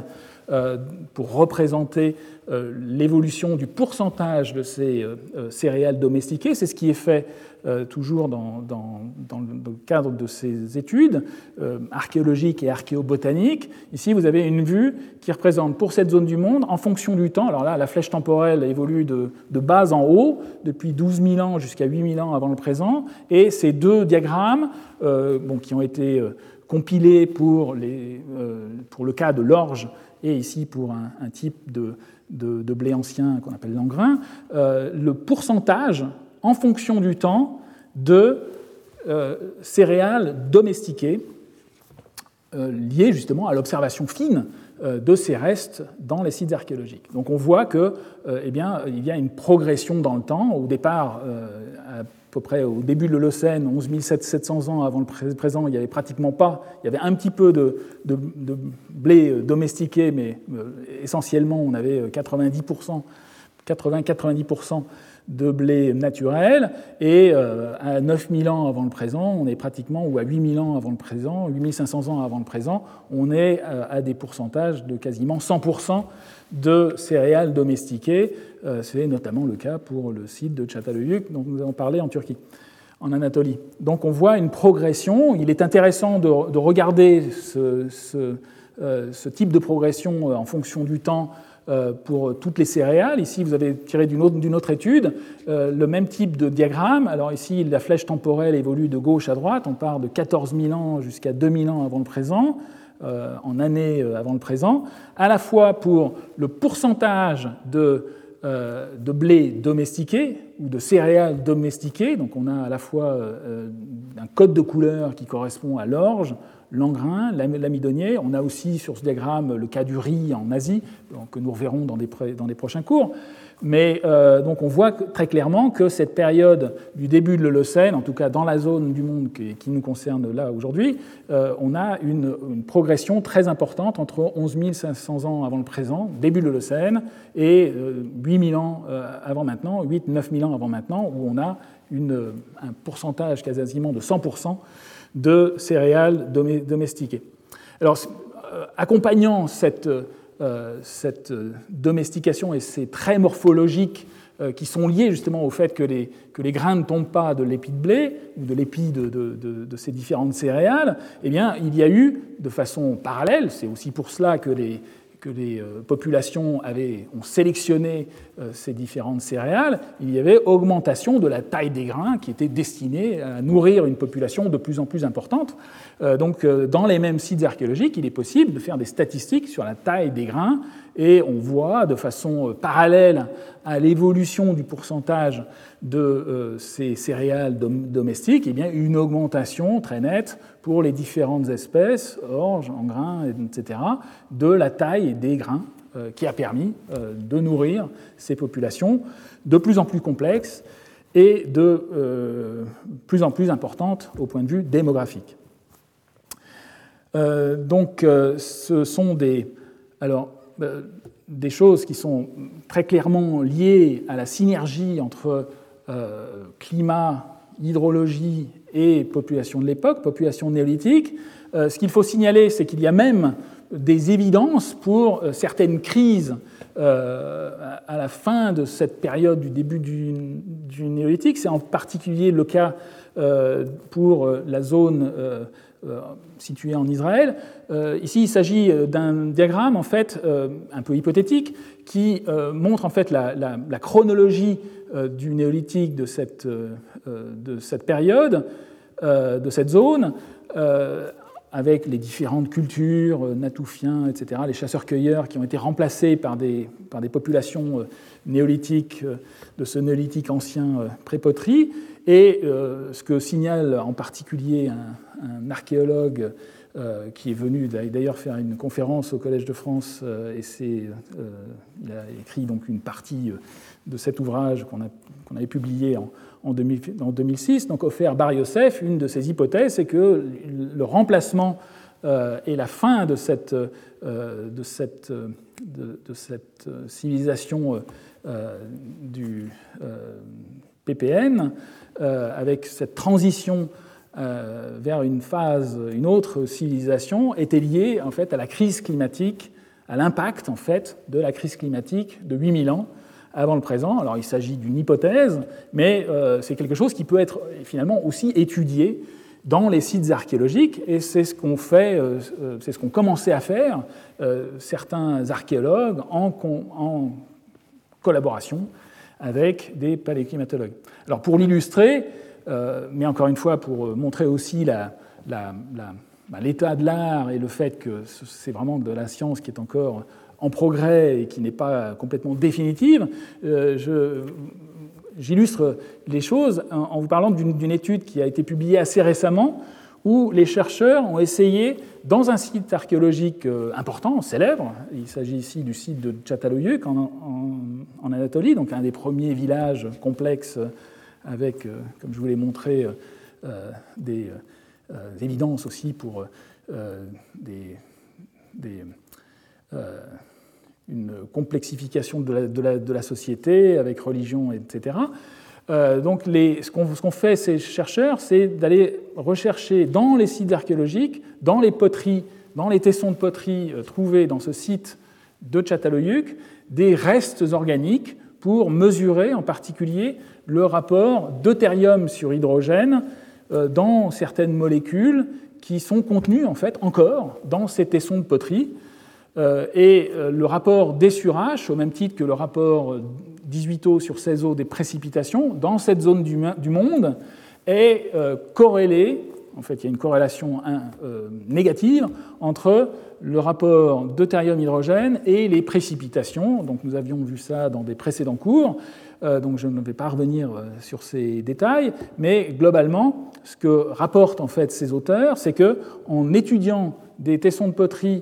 Speaker 2: pour représenter l'évolution du pourcentage de ces céréales domestiquées. C'est ce qui est fait toujours dans le cadre de ces études archéologiques et archéobotaniques. Ici, vous avez une vue qui représente pour cette zone du monde, en fonction du temps, alors là, la flèche temporelle évolue de bas en haut, depuis 12 000 ans jusqu'à 8 000 ans avant le présent, et ces deux diagrammes, qui ont été compilés pour le cas de l'orge, et ici pour un type de blé ancien qu'on appelle l'engrain, le pourcentage en fonction du temps de céréales domestiquées liées justement à l'observation fine de ces restes dans les sites archéologiques. Donc on voit qu'il y a une progression dans le temps. Au départ, à peu près au début de l'Holocène, 11 700 ans avant le présent, il n'y avait pratiquement pas, il y avait un petit peu de blé domestiqué, mais essentiellement on avait 80-90% de blé naturel, et à 9000 ans avant le présent, on est pratiquement, ou à 8000 ans avant le présent, 8500 ans avant le présent, on est à des pourcentages de quasiment 100% de céréales domestiquées. C'est notamment le cas pour le site de Çatalhöyük, dont nous avons parlé en Turquie, en Anatolie. Donc on voit une progression. Il est intéressant de regarder ce type de progression en fonction du temps pour toutes les céréales. Ici, vous avez tiré d'une autre étude le même type de diagramme. Alors ici, la flèche temporelle évolue de gauche à droite. On part de 14 000 ans jusqu'à 2000 ans avant le présent, en années avant le présent, à la fois pour le pourcentage de blé domestiqué ou de céréales domestiquées. Donc on a à la fois un code de couleur qui correspond à l'orge, l'engrain, l'amidonnier. On a aussi sur ce diagramme le cas du riz en Asie, que nous reverrons dans des prochains cours. Mais donc on voit très clairement que cette période du début de l'Holocène, en tout cas dans la zone du monde qui nous concerne là aujourd'hui, on a une progression très importante entre 11 500 ans avant le présent, début de l'Holocène, et 8 000 ans avant maintenant, 8-9 000 ans avant maintenant, où on a un pourcentage quasiment de 100% de céréales domestiquées. Alors, accompagnant cette domestication et ces traits morphologiques qui sont liés justement au fait que les grains ne tombent pas de l'épi de blé ou de l'épi de ces différentes céréales, eh bien, il y a eu de façon parallèle, c'est aussi pour cela que les populations ont sélectionné ces différentes céréales, il y avait augmentation de la taille des grains qui était destinée à nourrir une population de plus en plus importante. Donc, dans les mêmes sites archéologiques, il est possible de faire des statistiques sur la taille des grains, et on voit de façon parallèle à l'évolution du pourcentage de ces céréales domestiques, eh bien, une augmentation très nette pour les différentes espèces, orge, engrain, etc., de la taille des grains, qui a permis de nourrir ces populations de plus en plus complexes et de plus en plus importantes au point de vue démographique. Donc, ce sont des choses qui sont très clairement liées à la synergie entre climat, hydrologie et population de l'époque, population néolithique. Ce qu'il faut signaler, c'est qu'il y a même des évidences pour certaines crises à la fin de cette période du début du néolithique. C'est en particulier le cas pour la zone située en Israël. Ici, il s'agit d'un diagramme en fait un peu hypothétique qui montre en fait la chronologie du néolithique de cette période, de cette zone, avec les différentes cultures, Natoufiens, etc., les chasseurs-cueilleurs qui ont été remplacés par des populations néolithiques, de ce néolithique ancien pré-poterie, et ce que signale en particulier un archéologue qui est venu d'ailleurs faire une conférence au Collège de France, et il a écrit donc une partie de cet ouvrage qu'on avait publié en 2006, donc Ofer Bar Yosef. Une de ses hypothèses, c'est que le remplacement et la fin de cette civilisation du PPN, avec cette transition vers une autre civilisation, était liée en fait à la crise climatique à l'impact en fait, de la crise climatique de 8000 ans avant le présent. Alors il s'agit d'une hypothèse, mais c'est quelque chose qui peut être finalement aussi étudié dans les sites archéologiques, et c'est ce qu'on fait, c'est ce qu'ont commencé à faire certains archéologues en collaboration avec des paléoclimatologues. Alors pour l'illustrer, mais encore une fois pour montrer aussi l'état de l'art et le fait que c'est vraiment de la science qui est encore en progrès et qui n'est pas complètement définitive, j'illustre les choses en vous parlant d'une étude qui a été publiée assez récemment, où les chercheurs ont essayé, dans un site archéologique important, célèbre, il s'agit ici du site de Çatalhöyük en Anatolie, donc un des premiers villages complexes avec, comme je vous l'ai montré, des évidences aussi pour une complexification de la société avec religion, etc. Donc ce qu'ont fait ces chercheurs, c'est d'aller rechercher dans les sites archéologiques, dans les poteries, dans les tessons de poterie trouvés dans ce site de Çatalhöyük, des restes organiques pour mesurer en particulier le rapport deutérium sur hydrogène dans certaines molécules qui sont contenues en fait encore dans ces tessons de poterie. Et le rapport D sur H, au même titre que le rapport 18O sur 16O des précipitations, dans cette zone du monde, est corrélé, en fait il y a une corrélation négative entre le rapport deutérium-hydrogène et les précipitations. Donc nous avions vu ça dans des précédents cours, donc je ne vais pas revenir sur ces détails, mais globalement, ce que rapportent en fait ces auteurs, c'est qu'en étudiant des tessons de poterie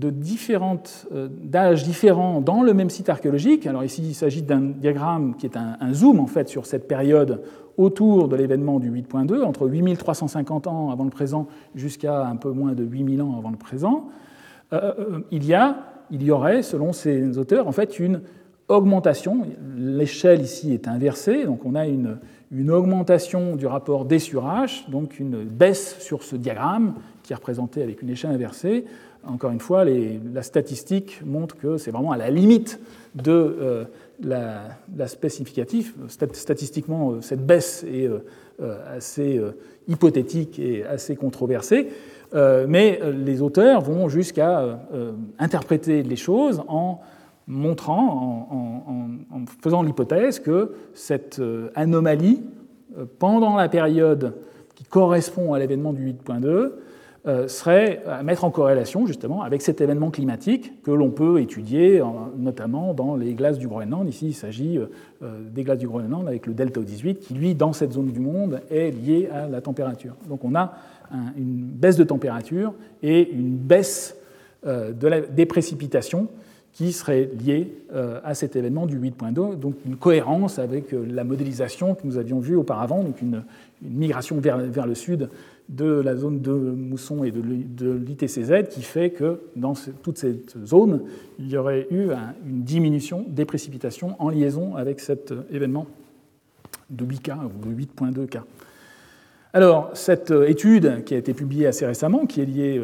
Speaker 2: d'âges différents dans le même site archéologique. Alors ici, il s'agit d'un diagramme qui est un zoom en fait sur cette période autour de l'événement du 8.2, entre 8350 ans avant le présent jusqu'à un peu moins de 8000 ans avant le présent. Il y aurait, selon ces auteurs, en fait une augmentation. L'échelle ici est inversée, donc on a une augmentation du rapport D sur H, donc une baisse sur ce diagramme qui est représenté avec une échelle inversée. Encore une fois, la statistique montre que c'est vraiment à la limite de l'aspect significatif. Statistiquement, cette baisse est assez hypothétique et assez controversée, mais les auteurs vont jusqu'à interpréter les choses en montrant, en faisant l'hypothèse que cette anomalie, pendant la période qui correspond à l'événement du 8.2, serait à mettre en corrélation justement avec cet événement climatique que l'on peut étudier notamment dans les glaces du Groenland. Ici, il s'agit des glaces du Groenland avec le delta O18 qui, lui, dans cette zone du monde, est lié à la température. Donc on a une baisse de température et une baisse des précipitations qui serait liée à cet événement du 8.2, donc une cohérence avec la modélisation que nous avions vue auparavant, donc une migration vers le sud de la zone de mousson et de l'ITCZ qui fait que dans toute cette zone, il y aurait eu une diminution des précipitations en liaison avec cet événement de 8K ou de 8.2K. Alors, cette étude qui a été publiée assez récemment, qui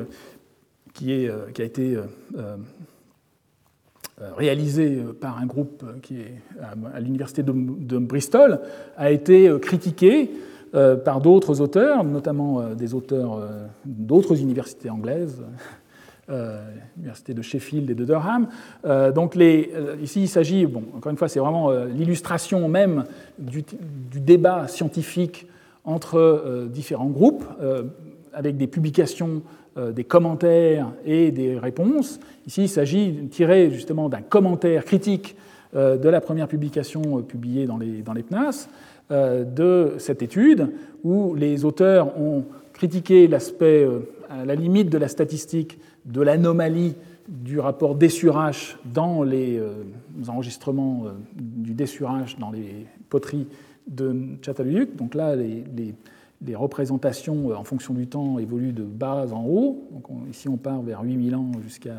Speaker 2: a été réalisée par un groupe qui est à l'université de Bristol, a été critiquée par d'autres auteurs, notamment des auteurs d'autres universités anglaises, l'université de Sheffield et de Durham. Donc ici, il s'agit, encore une fois, c'est vraiment l'illustration même du débat scientifique entre différents groupes, avec des publications, des commentaires et des réponses. Ici, il s'agit de tirer justement d'un commentaire critique de la première publication publiée dans les PNAS, de cette étude, où les auteurs ont critiqué l'aspect, à la limite de la statistique, de l'anomalie du rapport D sur H dans les enregistrements du D sur H dans les poteries de Çatalhöyük. Donc là, les représentations en fonction du temps évoluent de bas en haut. Donc ici, on part vers 8000 ans jusqu'à...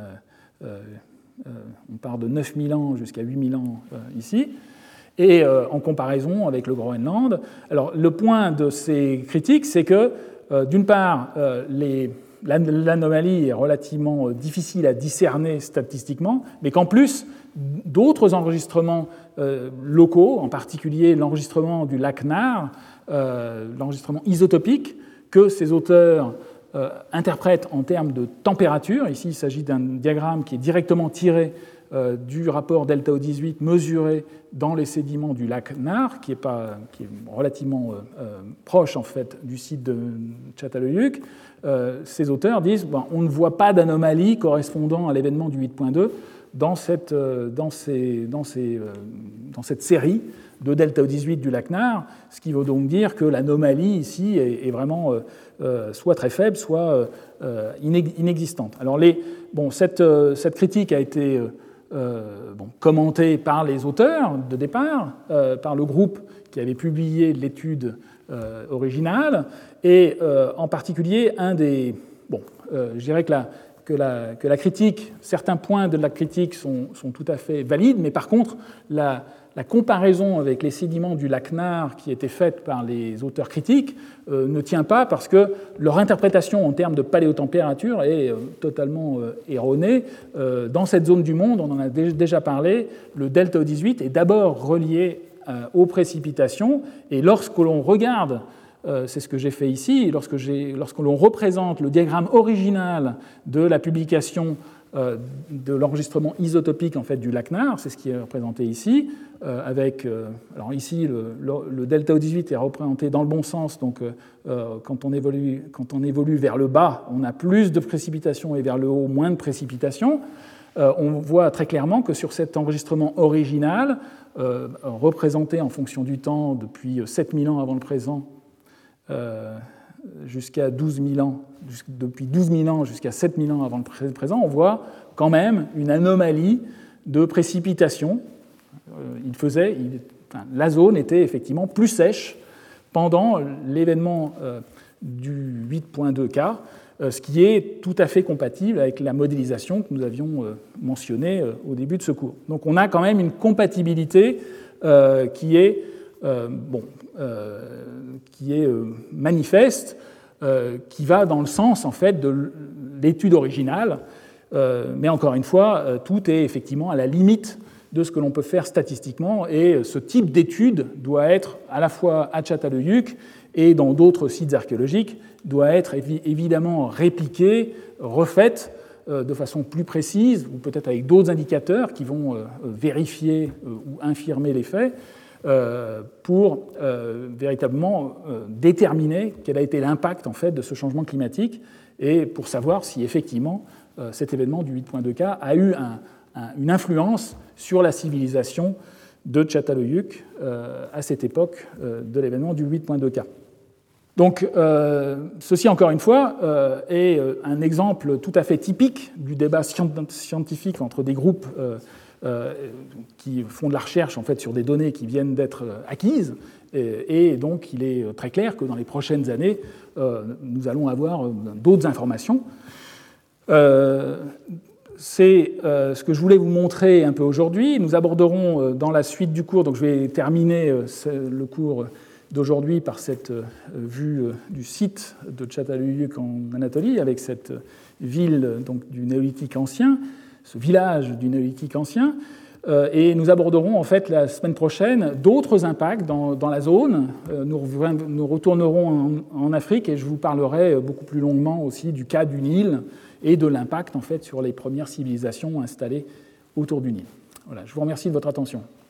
Speaker 2: on part de 9000 ans jusqu'à 8000 ans ici. Et en comparaison avec le Groenland. Alors, le point de ces critiques, c'est que, d'une part, l'anomalie est relativement difficile à discerner statistiquement, mais qu'en plus, d'autres enregistrements locaux, en particulier l'enregistrement du lac Nar, l'enregistrement isotopique, que ces auteurs interprètent en termes de température. Ici, il s'agit d'un diagramme qui est directement tiré du rapport delta O18 mesuré dans les sédiments du lac Nar, qui est relativement proche en fait du site de Çatalhöyük. Ces auteurs disent on ne voit pas d'anomalie correspondant à l'événement du 8.2 dans cette série de delta O18 du lac Nar, ce qui veut donc dire que l'anomalie ici est vraiment soit très faible, soit inexistante. Alors cette critique a été commentée par les auteurs de départ, par le groupe qui avait publié l'étude originale, et en particulier je dirais que la critique, certains points de la critique sont tout à fait valides, mais par contre, la comparaison avec les sédiments du lac Nar qui était faite par les auteurs critiques ne tient pas parce que leur interprétation en termes de paléotempérature est totalement erronée. Dans cette zone du monde, on en a déjà parlé, le delta O18 est d'abord relié aux précipitations, et lorsque l'on regarde, c'est ce que j'ai fait ici, lorsque l'on représente le diagramme original de la publication de l'enregistrement isotopique en fait, du lac Nar, c'est ce qui est représenté ici, alors ici le delta O18 est représenté dans le bon sens, donc quand on évolue vers le bas, on a plus de précipitations et vers le haut, moins de précipitations. On voit très clairement que sur cet enregistrement original, représenté en fonction du temps depuis 7000 ans avant le présent, jusqu'à 12 000 ans, depuis 12 000 ans jusqu'à 7 000 ans avant le présent, on voit quand même une anomalie de précipitation. La zone était effectivement plus sèche pendant l'événement du 8.2K, ce qui est tout à fait compatible avec la modélisation que nous avions mentionnée au début de ce cours. Donc on a quand même une compatibilité qui est manifeste, qui va dans le sens en fait de l'étude originale, mais encore une fois, tout est effectivement à la limite de ce que l'on peut faire statistiquement, et ce type d'étude doit être à la fois à Çatalhöyük et dans d'autres sites archéologiques, doit être évidemment répliqué, refaite de façon plus précise, ou peut-être avec d'autres indicateurs qui vont vérifier ou infirmer les faits, pour véritablement déterminer quel a été l'impact en fait, de ce changement climatique, et pour savoir si effectivement cet événement du 8.2K a eu une influence sur la civilisation de Çatalhöyük à cette époque de l'événement du 8.2K. Donc, ceci, encore une fois, est un exemple tout à fait typique du débat scientifique entre des groupes qui font de la recherche en fait, sur des données qui viennent d'être acquises. Et donc, il est très clair que dans les prochaines années, nous allons avoir d'autres informations. C'est ce que je voulais vous montrer un peu aujourd'hui. Nous aborderons dans la suite du cours, donc je vais terminer le cours d'aujourd'hui par cette vue du site de Çatalhöyük en Anatolie, avec cette ville donc, du Néolithique ancien, ce village du Néolithique ancien, et nous aborderons en fait la semaine prochaine d'autres impacts dans la zone. Nous retournerons en Afrique et je vous parlerai beaucoup plus longuement aussi du cas du Nil et de l'impact en fait sur les premières civilisations installées autour du Nil. Voilà, je vous remercie de votre attention.